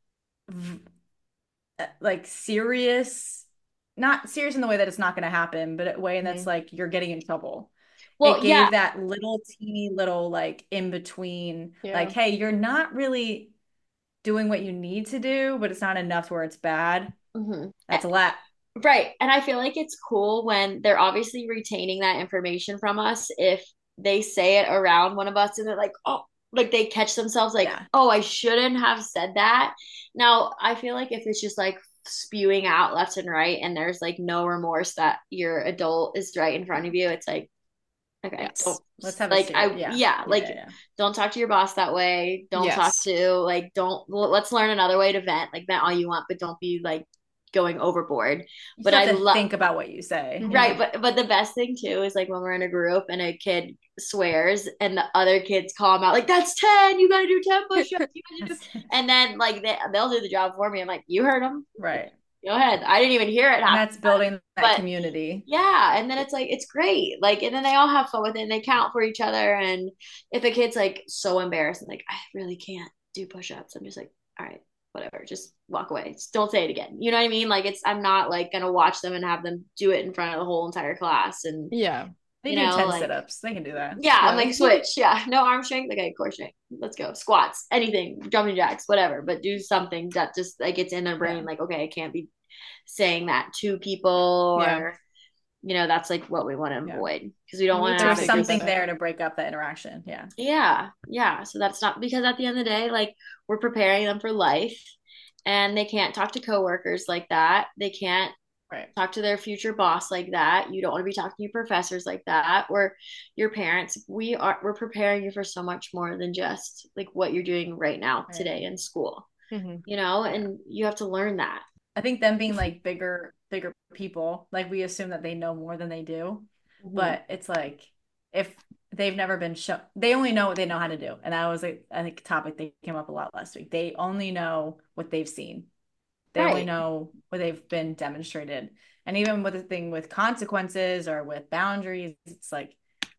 like serious, not serious in the way that it's not going to happen, but a way that's Mhm. like you're getting in trouble. Well, It yeah. gave that little teeny little like in between, Yeah. like, hey, you're not really doing what you need to do, but it's not enough where it's bad. Hmm. That's a lot. Right. And I feel like it's cool when they're obviously retaining that information from us if they say it around one of us and they're like, oh, like they catch themselves like, Yeah. oh, I shouldn't have said that. Now, I feel like if it's just like spewing out left and right and there's like no remorse that your adult is right in front of you, it's like, okay, don't Yes. Let's have a like serious. Yeah. yeah, Yeah. like Yeah. don't talk to your boss that way. Don't talk Yes. to like don't let's learn another way to vent. Like vent all you want, but don't be like going overboard. You But still I have to love think about what you say. Hmm. right, Yeah. but the best thing too is like when we're in a group and a kid swears and the other kids call him out like that's 10, you got to do 10 push-ups, you got to do, and then like they'll do the job for me. I'm like, you heard them, like Right. go ahead. I didn't even hear it And half that's the time, building that but community. yeah, and then it's like it's great. Like and then they all have fun with it and they count for each other. And if a kid's like so embarrassed and like I really can't do push-ups, I'm just like, all right, whatever, just walk away. Just don't say it again. You know what I mean? Like it's I'm not like gonna watch them and have them do it in front of the whole entire class. And Yeah. They you do know, 10 like sit-ups. They can do that. yeah, I'm Yeah. like switch. Yeah, no arm strength. Okay, core strength. Let's go. Squats, anything, jumping jacks, whatever. But do something that just like it's in their brain. Yeah. Like okay, I can't be saying that to people Yeah. or that's like what we want to Yeah. avoid because we don't You want need to to There's have it figure just something that there out. to break up that interaction. Yeah. yeah. So that's not because at the end of the day, like we're preparing them for life and they can't talk to coworkers like that. They can't Right. talk to their future boss like that. You don't want to be talking to your professors like that or your parents. We're preparing you for so much more than just like what you're doing right now Right. today in school, Hmm. Yeah. and you have to learn that. I think them being like bigger people, like we assume that they know more than they do. Hmm. But it's like if they've never been shown, they only know what they know how to do. And that was like I think a topic that came up a lot last week. They only know what they've seen. They only Right. know what they've been demonstrated. And even with the thing with consequences or with boundaries, it's like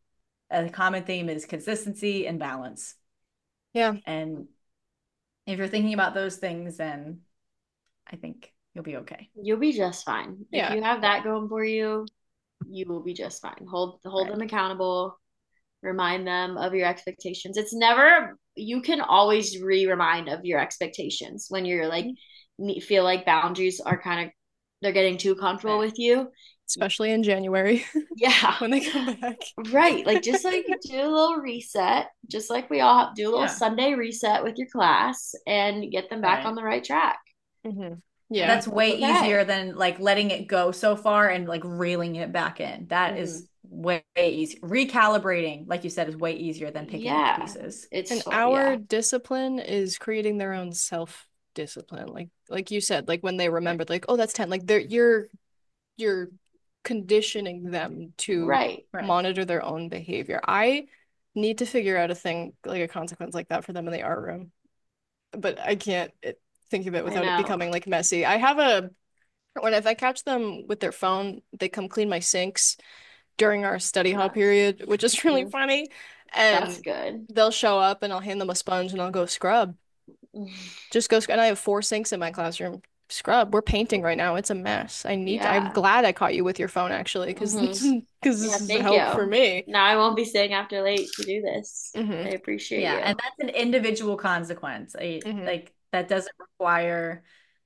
a common theme is consistency and balance. Yeah. And if you're thinking about those things, then I think you'll be okay. You'll be just fine. If Yeah. you have Yeah. that going for you, you will be just fine. Hold Right. them accountable, remind them of your expectations. It's never you can always remind of your expectations when you're like feel like boundaries are kind of they're getting too comfortable Right. with you. especially in January Yeah. when they come back. Right. Like just like do a little reset, just like we all do a little Yeah. Sunday reset with your class and get them back on Right. the right track. Yeah. And That's that's way okay. easier than like letting it go so far and like reeling it back in. That Hmm. is way easier. Recalibrating, like you said, is way easier than picking up the Yeah. pieces. And It's our yeah. discipline is creating their own self-discipline. Like you said, like when they Right. remembered, like, oh, that's 10. Like you're conditioning them to Right. Right. monitor their own behavior. I need to figure out a thing, like a consequence like that for them in the art room. But I can't think of it I without it know. becoming like messy. I have a when if I catch them with their phone, they come clean my sinks during our study hall That's period, which is really mhm. funny. That's And good. they'll show up and I'll hand them a sponge and I'll go scrub. Just go scrub. And I have 4 sinks in my classroom. Scrub. We're painting right now. It's a mess. I'm Yeah. glad I caught you with your phone actually, because Hmm. this Yeah, is a thank help for you. me. Now I won't be staying after late to do this. I Hmm. appreciate Yeah, and you. that's an individual consequence. Hmm. Like that doesn't require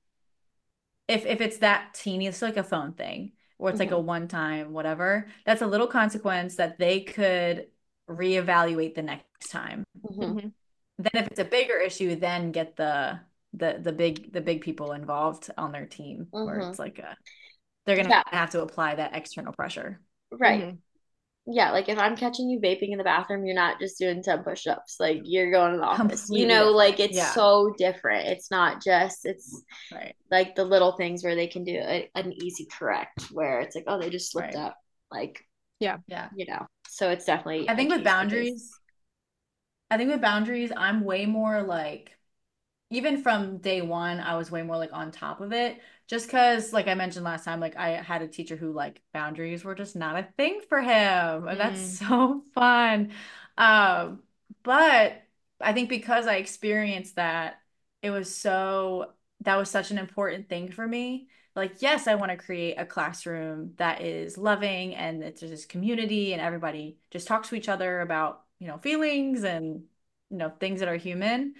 if it's that teeny, it's like a phone thing, or it's like a Hmm. one time whatever. That's a little consequence that they could reevaluate the next time. Hmm. Hmm. Then if it's a bigger issue, then get the big people involved on their team where Hmm. it's like they're gonna Yeah, have to apply that external pressure. right. Hmm. Yeah, like if I'm catching you vaping in the bathroom, you're not just doing 10 push-ups. Like you're going to the office. Completely Like different. it's Yeah. so different. It's not just, it's Right. like the little things where they can do an easy correct, where it's like, oh, they just slipped Right. up. Like, Yeah. Yeah. so it's definitely I a think with case by case. boundaries, I think with boundaries, I'm way more like even from day one, I was way more like on top of it. Just because, like I mentioned last time, like I had a teacher who like boundaries were just not a thing for him. And that's Mm. so fun. Um, but I think because I experienced that, it was that was such an important thing for me. Like, yes, I want to create a classroom that is loving and it's just community and everybody just talks to each other about, feelings and, things that are human,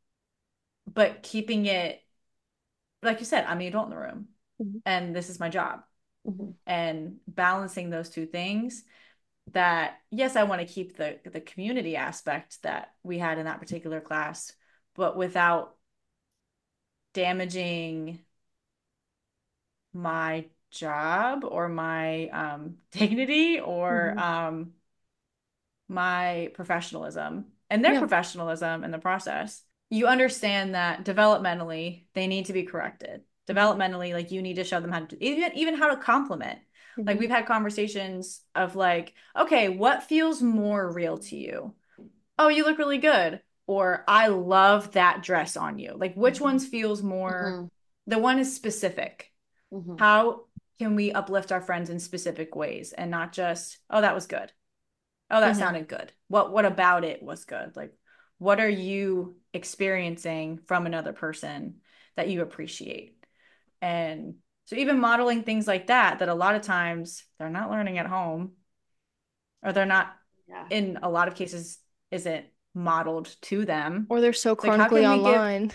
but keeping it like you said, I'm the adult in the room Mhm. and this is my job. Hmm. And balancing those two things that yes, I want to keep the community aspect that we had in that particular class, but without damaging my job or my dignity or Mhm. my professionalism and their Yeah. professionalism in the process. You understand that developmentally they need to be corrected. Mhm. Developmentally, like you need to show them how to even how to compliment. Like Mhm. we've had conversations of like, okay, what feels more real to you? Oh, you look really good. Or I love that dress on you. Like which Mhm. ones feels more, Hmm. the one is specific. Hmm. How can we uplift our friends in specific ways and not just, oh, that was good. Oh, that Mhm. sounded good. What about it was good? Like, what are you experiencing from another person that you appreciate? And so even modeling things like that a lot of times they're not learning at home or they're not Yeah. in a lot of cases isn't modeled to them. Or they're so It's like, how chronically can we give, online.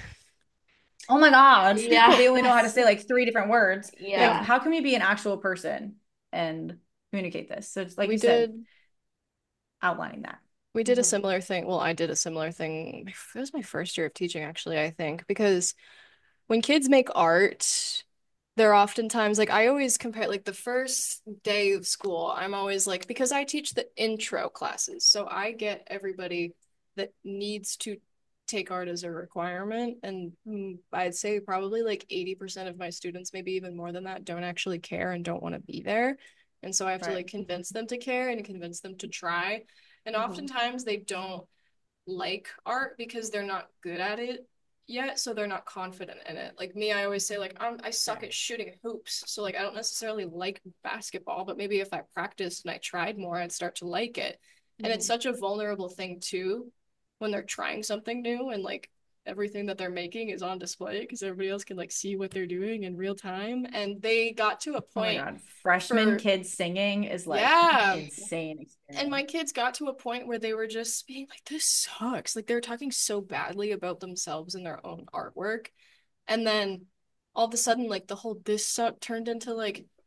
oh my God, Yeah. they only know how to say like three different words. Like, Yeah. Yeah. how can we be an actual person and communicate this? So it's like We you said, did outlining that. we did a Hmm. similar thing. Well, I did a similar thing. It was my first year of teaching, actually, I think, because when kids make art, they're oftentimes like I always compare like the first day of school, I'm always like because I teach the intro classes, so I get everybody that needs to take art as a requirement. And I'd say probably like 80% of my students, maybe even more than that, don't actually care and don't want to be there. And so I have to Right. like convince them to care and convince them to try. And Hmm. oftentimes they don't like art because they're not good at it yet, so they're not confident in it. Like me, I always say like I suck Right. at shooting hoops, so like I don't necessarily like basketball, but maybe if I practiced and I tried more, I'd start to like it. And it's Hmm. such a vulnerable thing too when they're trying something new and like everything that they're making is on display because everybody else can like see what they're doing in real time. And they got to a Oh my point God. Freshman for kids singing is like yeah, insane and my experience. kids got to a point where they were just being like, this sucks. Like they were talking so badly about themselves and their own artwork. And then all of a sudden, like the whole this suck turned into like,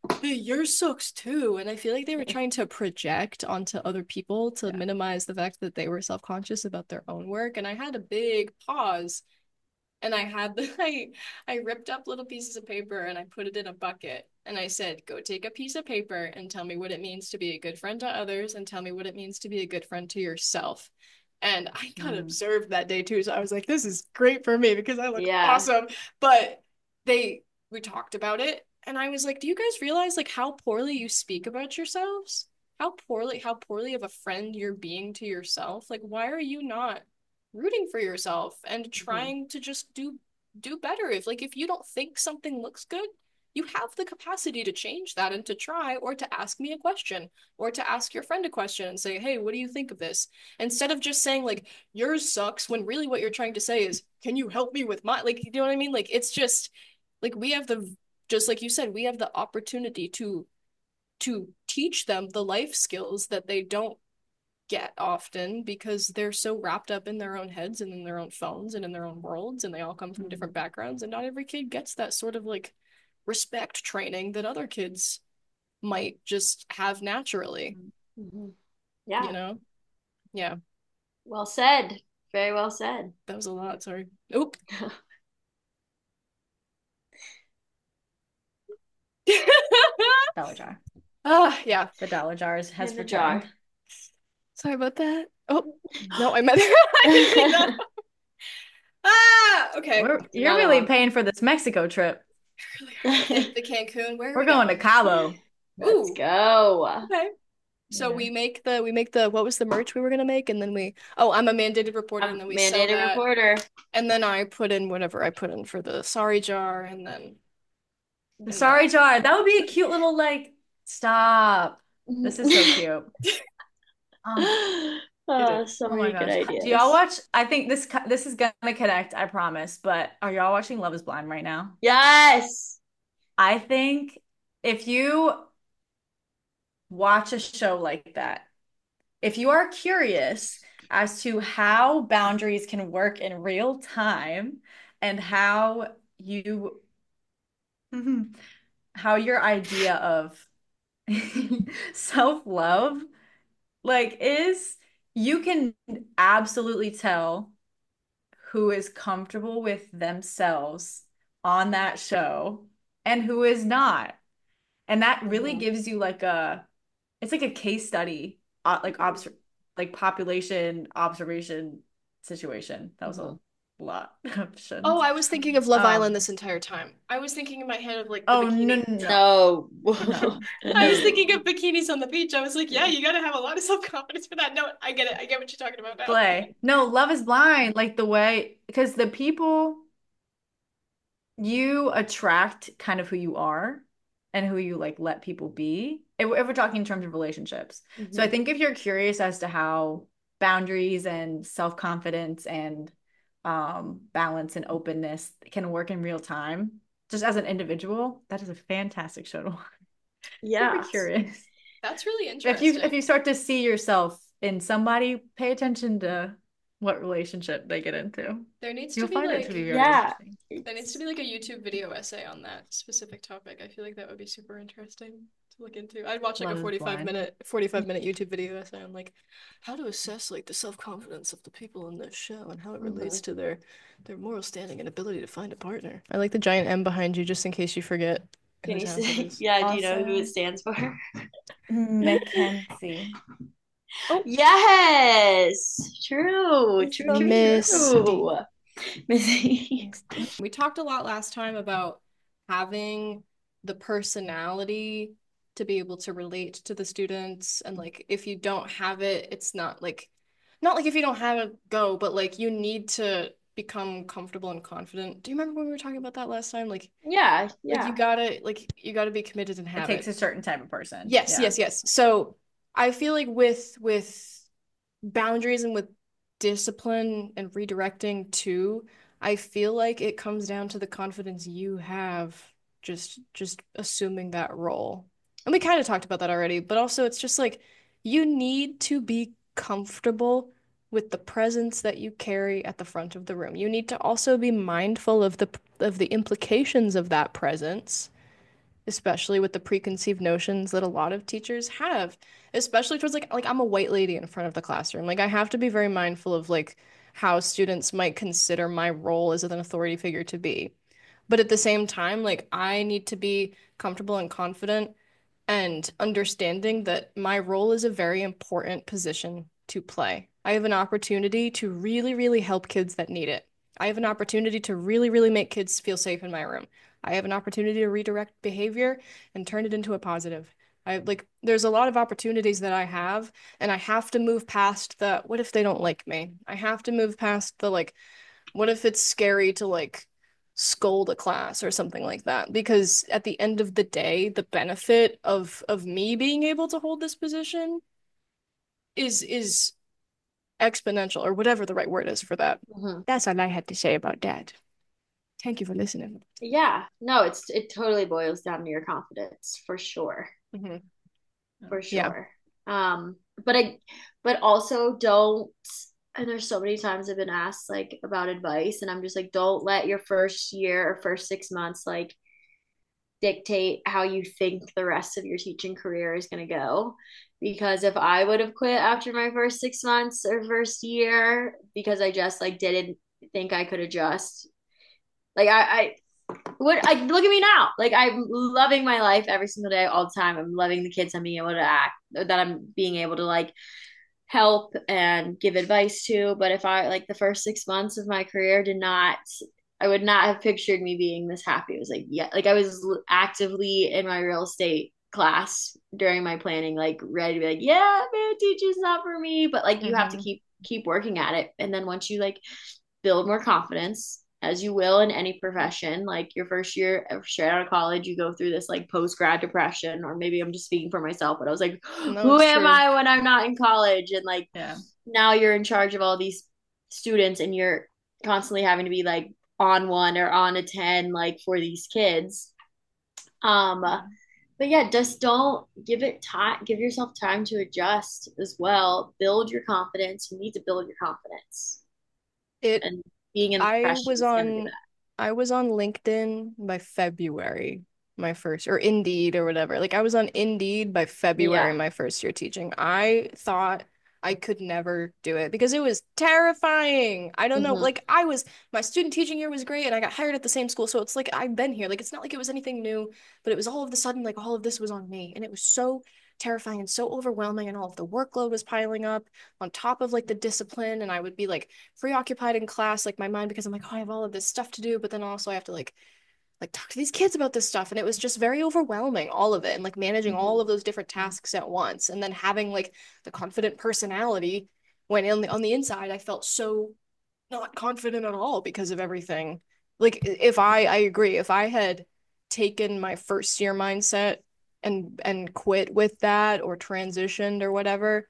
"Hey, yours sucks too." And I feel like they were trying to project onto other people to Yeah. minimize the fact that they were self-conscious about their own work. And I had a big pause and I had the I ripped up little pieces of paper and I put it in a bucket and I said, "Go take a piece of paper and tell me what it means to be a good friend to others and tell me what it means to be a good friend to yourself." And I got Mm. observed that day too, so I was like, "This is great for me because I look Yeah. awesome." But they we talked about it and I was like, "Do you guys realize like how poorly you speak about yourselves? How poorly of a friend you're being to yourself? Like why are you not rooting for yourself and Mhm. trying to just do better? If you don't think something looks good, you have the capacity to change that and to try or to ask me a question or to ask your friend a question and say, "Hey, what do you think of this?" Instead of just saying like yours sucks when really what you're trying to say is, "Can you help me with my," like, you know what I mean? Like it's just like we have the just like you said, we have the opportunity to teach them the life skills that they don't get often because they're so wrapped up in their own heads and in their own phones and in their own worlds, and they all come from different Mhm. backgrounds, and not every kid gets that sort of like respect training that other kids might just have naturally, Mhm. you Yeah. know? Yeah, Well said. Very well said. that was a lot. Sorry. Oop. Dollar jar. Yeah. The dollar jars In has the returned. jar. Sorry about that. Oh, no, I meant I didn't mean that. Okay. You're Another really one. paying for this Mexico trip. Really are. The Cancun. Where are We're we going to going? Cabo. Let's Ooh, go. okay. So Yeah. we make the what was the merch we were gonna make, and then I'm a mandated reporter, and I'm then we sell mandated that, reporter. and then I put in whatever I put in for the sorry jar, The and then sorry jar. That would be a cute little like stop. This is so cute. Oh, it is. So oh my many good gosh. Do y'all ideas. watch? I think this is gonna connect, I promise. But are y'all watching Love is Blind right now? Yes. I think if you watch a show like that, if you are curious as to how boundaries can work in real time and how your idea of self-love like is you can absolutely tell who is comfortable with themselves on that show and who is not. And that really Mhm. gives you like a it's like a case study, like population observation situation. That was a Mhm. lot of Oh, options. I was thinking of Love Island Um, this entire time. I was thinking in my head of like the oh no, bikini. no, no, No. no, I was thinking No. of bikinis on the beach. I was like, yeah, yeah. you gotta have a lot of self-confidence for that. No, I get it. I get what you're talking about now. Slay. No, Love is Blind, like the way because the people you attract kind of who you are and who you like let people be if we're talking in terms of relationships. So I Mhm. think if you're curious as to how boundaries and self-confidence and balance and openness can work in real time just as an individual, that is a fantastic show to watch. If you're Yeah. curious, That's really if you interesting. start to see yourself in somebody, pay attention to what relationship they get into. There needs to You'll be find it to like be very Yeah. interesting. There needs to It's be like a YouTube video essay on that specific topic. I feel like that would be super interesting to look into. I'd watch like a Love is 45 blind. minute 45 minute YouTube video essay on like how to assess like the self-confidence of the people in this show and how it relates mhm. to their moral standing and ability to find a partner. I like the giant M behind you just in case you forget Can whose you house it say, is. yeah, do you know who it Also, stands for? Mackenzie. Oh, Yes. True. True, true, Misty. true. Missy. We talked a lot last time about having the personality to be able to relate to the students, and like if you don't have it, it's not like if you don't have it, go, but like you need to become comfortable and confident. Do you remember when we were talking about that last time? Yeah, Like you yeah. gotta like you gotta be committed and It have takes it. a certain type of person. Yes, Yeah. yes, yes. So I feel like with boundaries and with discipline and redirecting too, I feel like it comes down to the confidence you have just assuming that role. And we kind of talked about that already, but also it's just like you need to be comfortable with the presence that you carry at the front of the room. You need to also be mindful of the implications of that presence especially with the preconceived notions that a lot of teachers have, especially towards like I'm a white lady in front of the classroom. Like I have to be very mindful of like how students might consider my role as an authority figure to be. But at the same time, like I need to be comfortable and confident and understanding that my role is a very important position to play. I have an opportunity to really, really help kids that need it. I have an opportunity to really, really make kids feel safe in my room. I have an opportunity to redirect behavior and turn it into a positive. I like there's a lot of opportunities that I have, and I have to move past the what if they don't like me? I have to move past the like what if it's scary to like scold a class or something like that? Because at the end of the day, the benefit of me being able to hold this position is exponential or whatever the right word is for that. Mhm. That's all I had to say about that. Thank you for listening. Yeah, no, it totally boils down to your confidence for sure. Hmm. For Yeah. sure. Um, but but also don't, and there's so many times I've been asked like about advice, and I'm just like, don't let your first year or first 6 months like dictate how you think the rest of your teaching career is going to go. Because if I would have quit after my first 6 months or first year because I just like didn't think I could adjust, like I look at me now. Like I'm loving my life every single day, all the time. I'm loving the kids I'm being able to act, that I'm being able to like help and give advice to. But if I like the first 6 months of my career did not, I would not have pictured me being this happy. It was like, yeah, like I was actively in my real estate class during my planning, like ready to be like, yeah, man, teaching's not for me. But like you have to Hmm. keep working at it. And then once you like build more confidence, as you will in any profession. Like your first year straight out of college, you go through this like post grad depression, or maybe I'm just speaking for myself, but I was like, No, who it's am true. I when I'm not in college? And like Yeah. now you're in charge of all these students and you're constantly having to be like on one or on a 10 like for these kids. Um, Yeah. but yeah, just don't give it time, give yourself time to adjust as well. Build your confidence. You need to build your confidence. It And being in the I profession was is going to do on that. I was on LinkedIn by February, my first or Indeed or whatever. Like I was on Indeed by February Yeah. my first year teaching. I thought I could never do it because it was terrifying. I don't know, Hmm. like my student teaching year was great and I got hired at the same school, so it's like I've been here. Like it's not like it was anything new, but it was all of a sudden like all of this was on me and it was so terrifying and so overwhelming and all of the workload was piling up on top of like the discipline and I would be like preoccupied in class, like my mind, because I'm like, oh, I have all of this stuff to do, but then also I have to like talk to these kids about this stuff. And it was just very overwhelming, all of it, and like managing all Hmm. of those different tasks at once. And then having like the confident personality when on the inside, I felt so not confident at all because of everything. Like if I agree, if I had taken my first year mindset and quit with that or transitioned or whatever,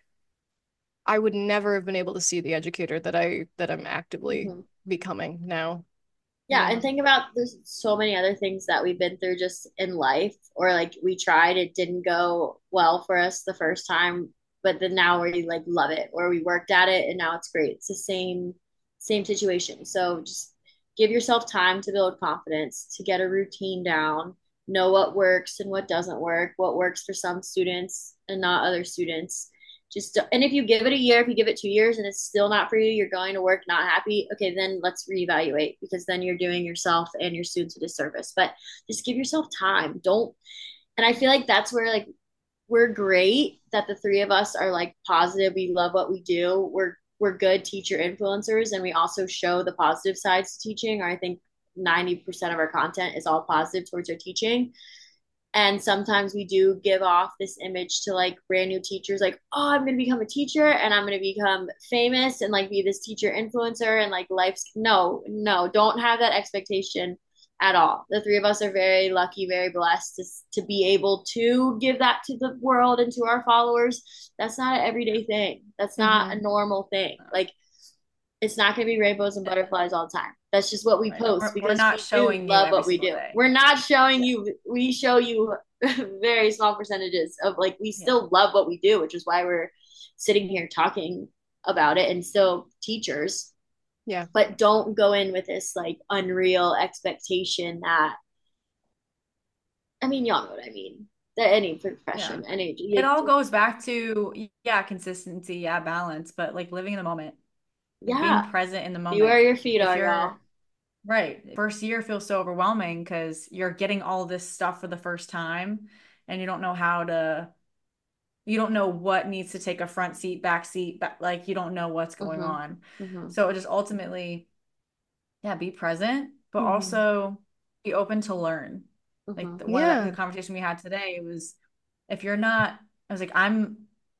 I would never have been able to see the educator that I'm actively Hmm. becoming now. Yeah, and think about there's so many other things that we've been through just in life, or like we tried, it didn't go well for us the first time, but then now we like love it, or we worked at it and now it's great. It's the same situation. So just give yourself time to build confidence, to get a routine down, know what works and what doesn't work, what works for some students and not other students. Just and if you give it a year, if you give it 2 years and it's still not for you, you're going to work not happy, okay, then let's reevaluate, because then you're doing yourself and your students a disservice. But just give yourself time. Don't, and I feel like that's where like we're great, that the three of us are like positive, we love what we do, we're good teacher influencers, and we also show the positive sides to teaching, or I think 90% of our content is all positive towards our teaching. And sometimes we do give off this image to like brand new teachers, like, oh, I'm going to become a teacher and I'm going to become famous and like be this teacher influencer and like life's no, don't have that expectation at all. The three of us are very lucky, very blessed to be able to give that to the world and to our followers. That's not an everyday thing. That's not a Mm-hmm. normal thing. Like it's not going to be rainbows and butterflies all the time. That's just what we Right. post We're because not we do showing you love every what we single do. day. We're not showing Yeah. you, we show you very small percentages of like, we Yeah. still love what we do, which is why we're sitting here talking about it and still teachers. Yeah. But don't go in with this like unreal expectation that I mean, y'all know what I mean. That any Yeah. profession, any It like, all goes back to, yeah, consistency, yeah, balance, but like living in the moment, like being yeah, present in the be moment. where your feet If are, y'all. you're right, first year feels so overwhelming because you're getting all this stuff for the first time and you don't know you don't know what needs to take a front seat, back seat, like you don't know what's going Mm-hmm. on. Mm-hmm. So it just ultimately, yeah, be present, but Hmm. also be open to learn. Like Mm-hmm. one of the Yeah. conversation we had today was if you're not, I was like, I'm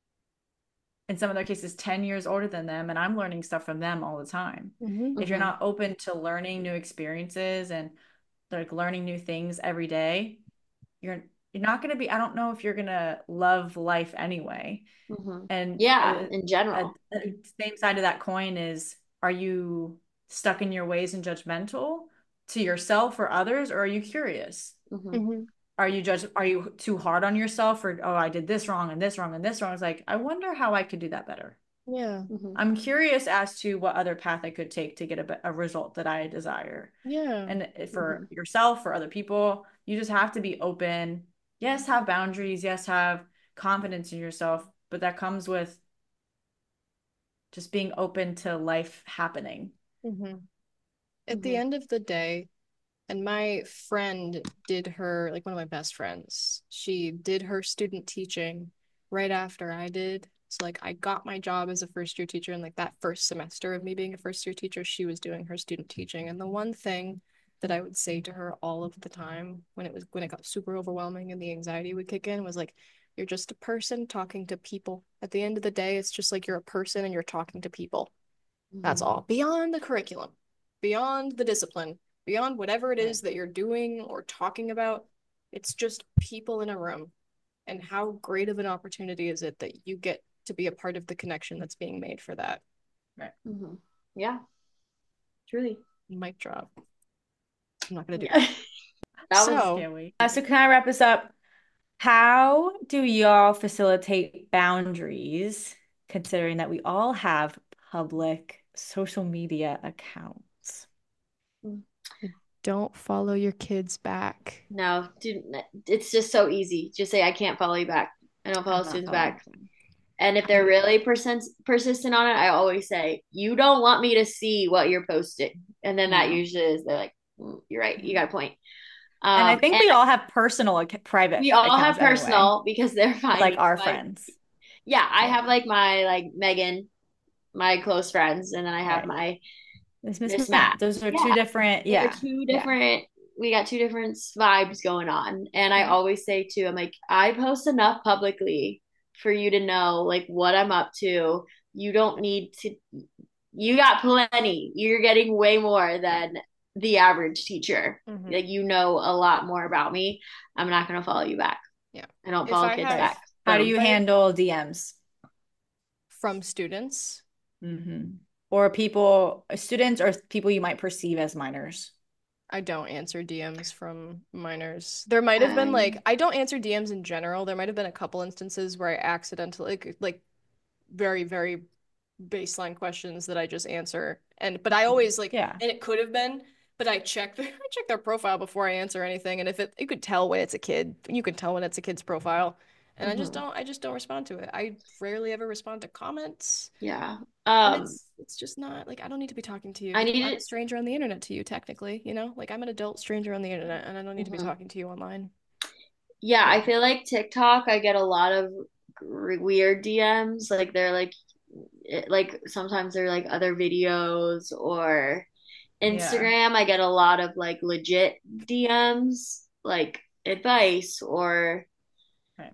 in some of their cases 10 years older than them and I'm learning stuff from them all the time. Hmm. If you're Mm-hmm. not open to learning new experiences and like learning new things every day, you're you're not going to be, I don't know if you're going to love life anyway. Mm-hmm. And Yeah, in general. same side of that coin is, are you stuck in your ways and judgmental to yourself or others, or are you curious? Mm-hmm. Hmm. Are you too hard on yourself or, oh, I did this wrong and this wrong and this wrong? It's like, I wonder how I could do that better. Yeah. Mm-hmm. I'm curious as to what other path I could take to get a result that I desire. Yeah. And Mm-hmm. for yourself, for other people, you just have to be open. Yes, have boundaries. Yes, have confidence in yourself, but that comes with just being open to life happening. Hmm. At the Mm-hmm. end of the day, and my friend did her, like one of my best friends, she did her student teaching right after I did. So like I got my job as a first year teacher, and like that first semester of me being a first year teacher, she was doing her student teaching. And the one thing that I would say to her all of the time when it got super overwhelming and the anxiety would kick in was like, you're just a person talking to people. At the end of the day, it's just like you're a person and you're talking to people. That's Mm-hmm. all. Beyond the curriculum, beyond the discipline, beyond whatever it Right. is that you're doing or talking about, it's just people in a room. And how great of an opportunity is it that you get to be a part of the connection that's being made for that? Right. Mm-hmm. Yeah, truly. Mic drop. I'm not going to do Yeah. that. That was So, Scary. So can I wrap this up? How do y'all facilitate boundaries, considering that we all have public social media accounts? don't follow your kids back. no, dude, it's just so easy. Just say I can't follow you back. I don't follow I'm not students following back. them. And if they're really persistent on it, I always say, you don't want me to see what you're posting. And then that Yeah. usually is, they're like, you're right, you got a point. And I think And we all have personal private we all have accounts anyway, personal because they're fine. like our Like, friends. yeah, I Yeah. have like my like Megan, my close friends, and then I have Right. my It's Miss Miss Matt. Matt. Those are two Yeah, different. they're Yeah. two Yeah. different. We got two different vibes going on, and I Right. always say too, I'm like, I post enough publicly for you to know like what I'm up to. You don't need to. You got plenty. You're getting way more than the average teacher. Mm-hmm. Like you know a lot more about me. I'm not gonna follow you back. Yeah. I don't If follow I kids have, Right. back. How do Boom. you if I handle DMs? from students, Or people, students, or people you might perceive as minors? I don't answer DMs from minors. There might have been Um, like I don't answer DMs in general. There might have been a couple instances where I accidentally like very, very baseline questions that I just answer. And but I always like Yeah. and it could have been, but I check I check their profile before I answer anything. And if it you could tell when it's a kid, you can tell when it's a kid's profile. And mhm. I just don't respond to it. I rarely ever respond to comments. Yeah. And Um, it's just not like I don't need to be talking to you I because I'm a needed. stranger on the internet to you technically, you know? Like I'm an adult stranger on the internet and I don't need to be Mhm. talking to you online. Yeah, I Yeah. feel like TikTok, I get a lot of weird DMs. Like they're like, like sometimes they're like other videos or Yeah. Instagram. I get a lot of like legit DMs, like advice or Right.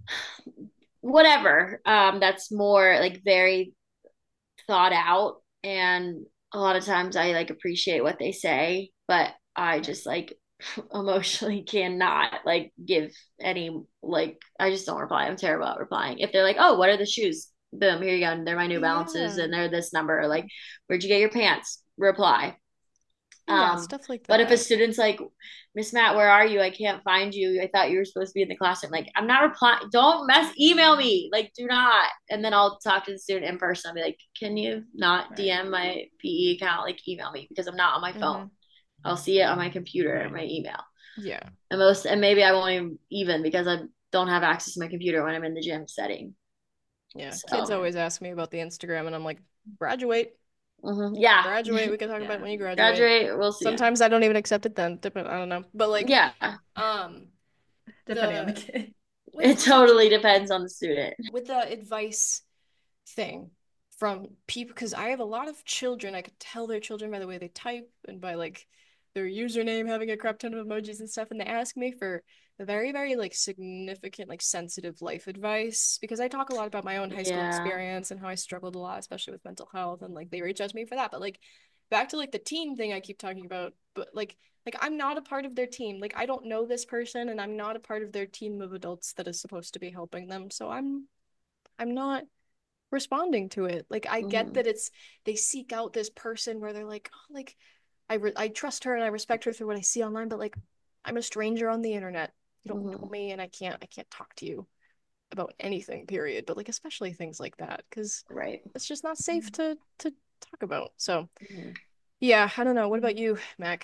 whatever. That's more like very thought out, and a lot of times I like appreciate what they say, but I Right. just like emotionally cannot like give any like I just don't reply. I'm terrible at replying. If they're like, "Oh, what are the shoes?" Boom, here you go. And they're my New Balances Yeah. and they're this number. Or like, "Where'd you get your pants?" Reply. Yeah, Um, stuff like but if a that. student's like, "Miss Matt, where are you? I can't find you. I thought you were supposed to be in the classroom." Like, I'm not replying. Don't email me. Like, do not. And then I'll talk to the student in person. I'll be like, "Can you not Right. DM my PE account? Like, email me because I'm not on my phone. Hmm. I'll see it on my computer or Right. my email." Yeah. And maybe I won't even because I don't have access to my computer when I'm in the gym setting. Yeah. Kids So, always ask me about the Instagram, and I'm like, graduate. yeah, Graduate. We can talk about it Yeah. when you graduate. graduate. We'll see. Yeah. Sometimes I don't even accept it then. I don't know. But like, Yeah, um, Depending on the the kid. with it totally depends on the student. with the advice thing from people, because I have a lot of children. I could tell they're children by the way they type and by like their username having a crap ton of emojis and stuff, and they ask me for very, very like significant, like sensitive life advice because I talk a lot about my own high school Yeah. experience and how I struggled a lot, especially with mental health, and like they reach out to me for that. But like back to like the team thing I keep talking about, but like I'm not a part of their team. Like I don't know this person and I'm not a part of their team of adults that is supposed to be helping them. So I'm not responding to it. Like I get hmm that it's they seek out this person where they're like, oh, like I trust her and I respect her through what I see online, but like I'm a stranger on the internet. You don't know hmm me and I can't talk to you about anything, period. But like especially things like that, because Right. it's just not safe to talk about. So hmm yeah, I don't know. What about you, Mac?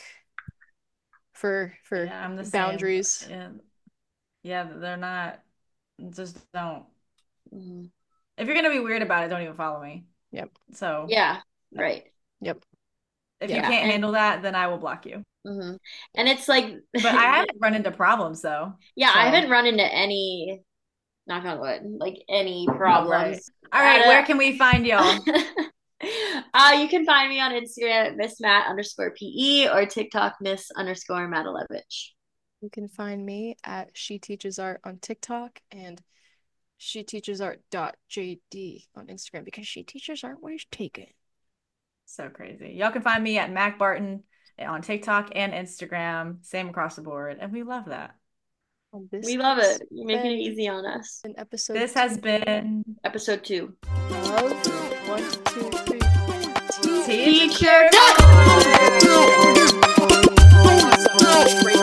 For Yeah, I'm the same. boundaries. Yeah, yeah, they're not. Just don't. hmm If you're gonna be weird about it, don't even follow me. Yep. So Yeah. Yep. Right. Yep. if you Yeah. Yeah. can't And handle that, then I will block you. hmm Yep. and it's like, But I haven't run into problems though. yeah, I So haven't run into any, knock on wood, like any right. problems All at right, where can we find y'all? you can find me on Instagram at Miss Matt_PE or TikTok Miss_Matalevich. You can find me at She Teaches Art on TikTok and sheteachesart.jd on Instagram because she teaches art where she's taken. So crazy. Y'all can find me at Mac Barton on TikTok and Instagram, same across the board, and we love that. And this We love has it. You're making it been easy on us. an episode This has been Episode 2. of 1, 2, 3 Teacher Teacher Talk. Talk! Awesome. Great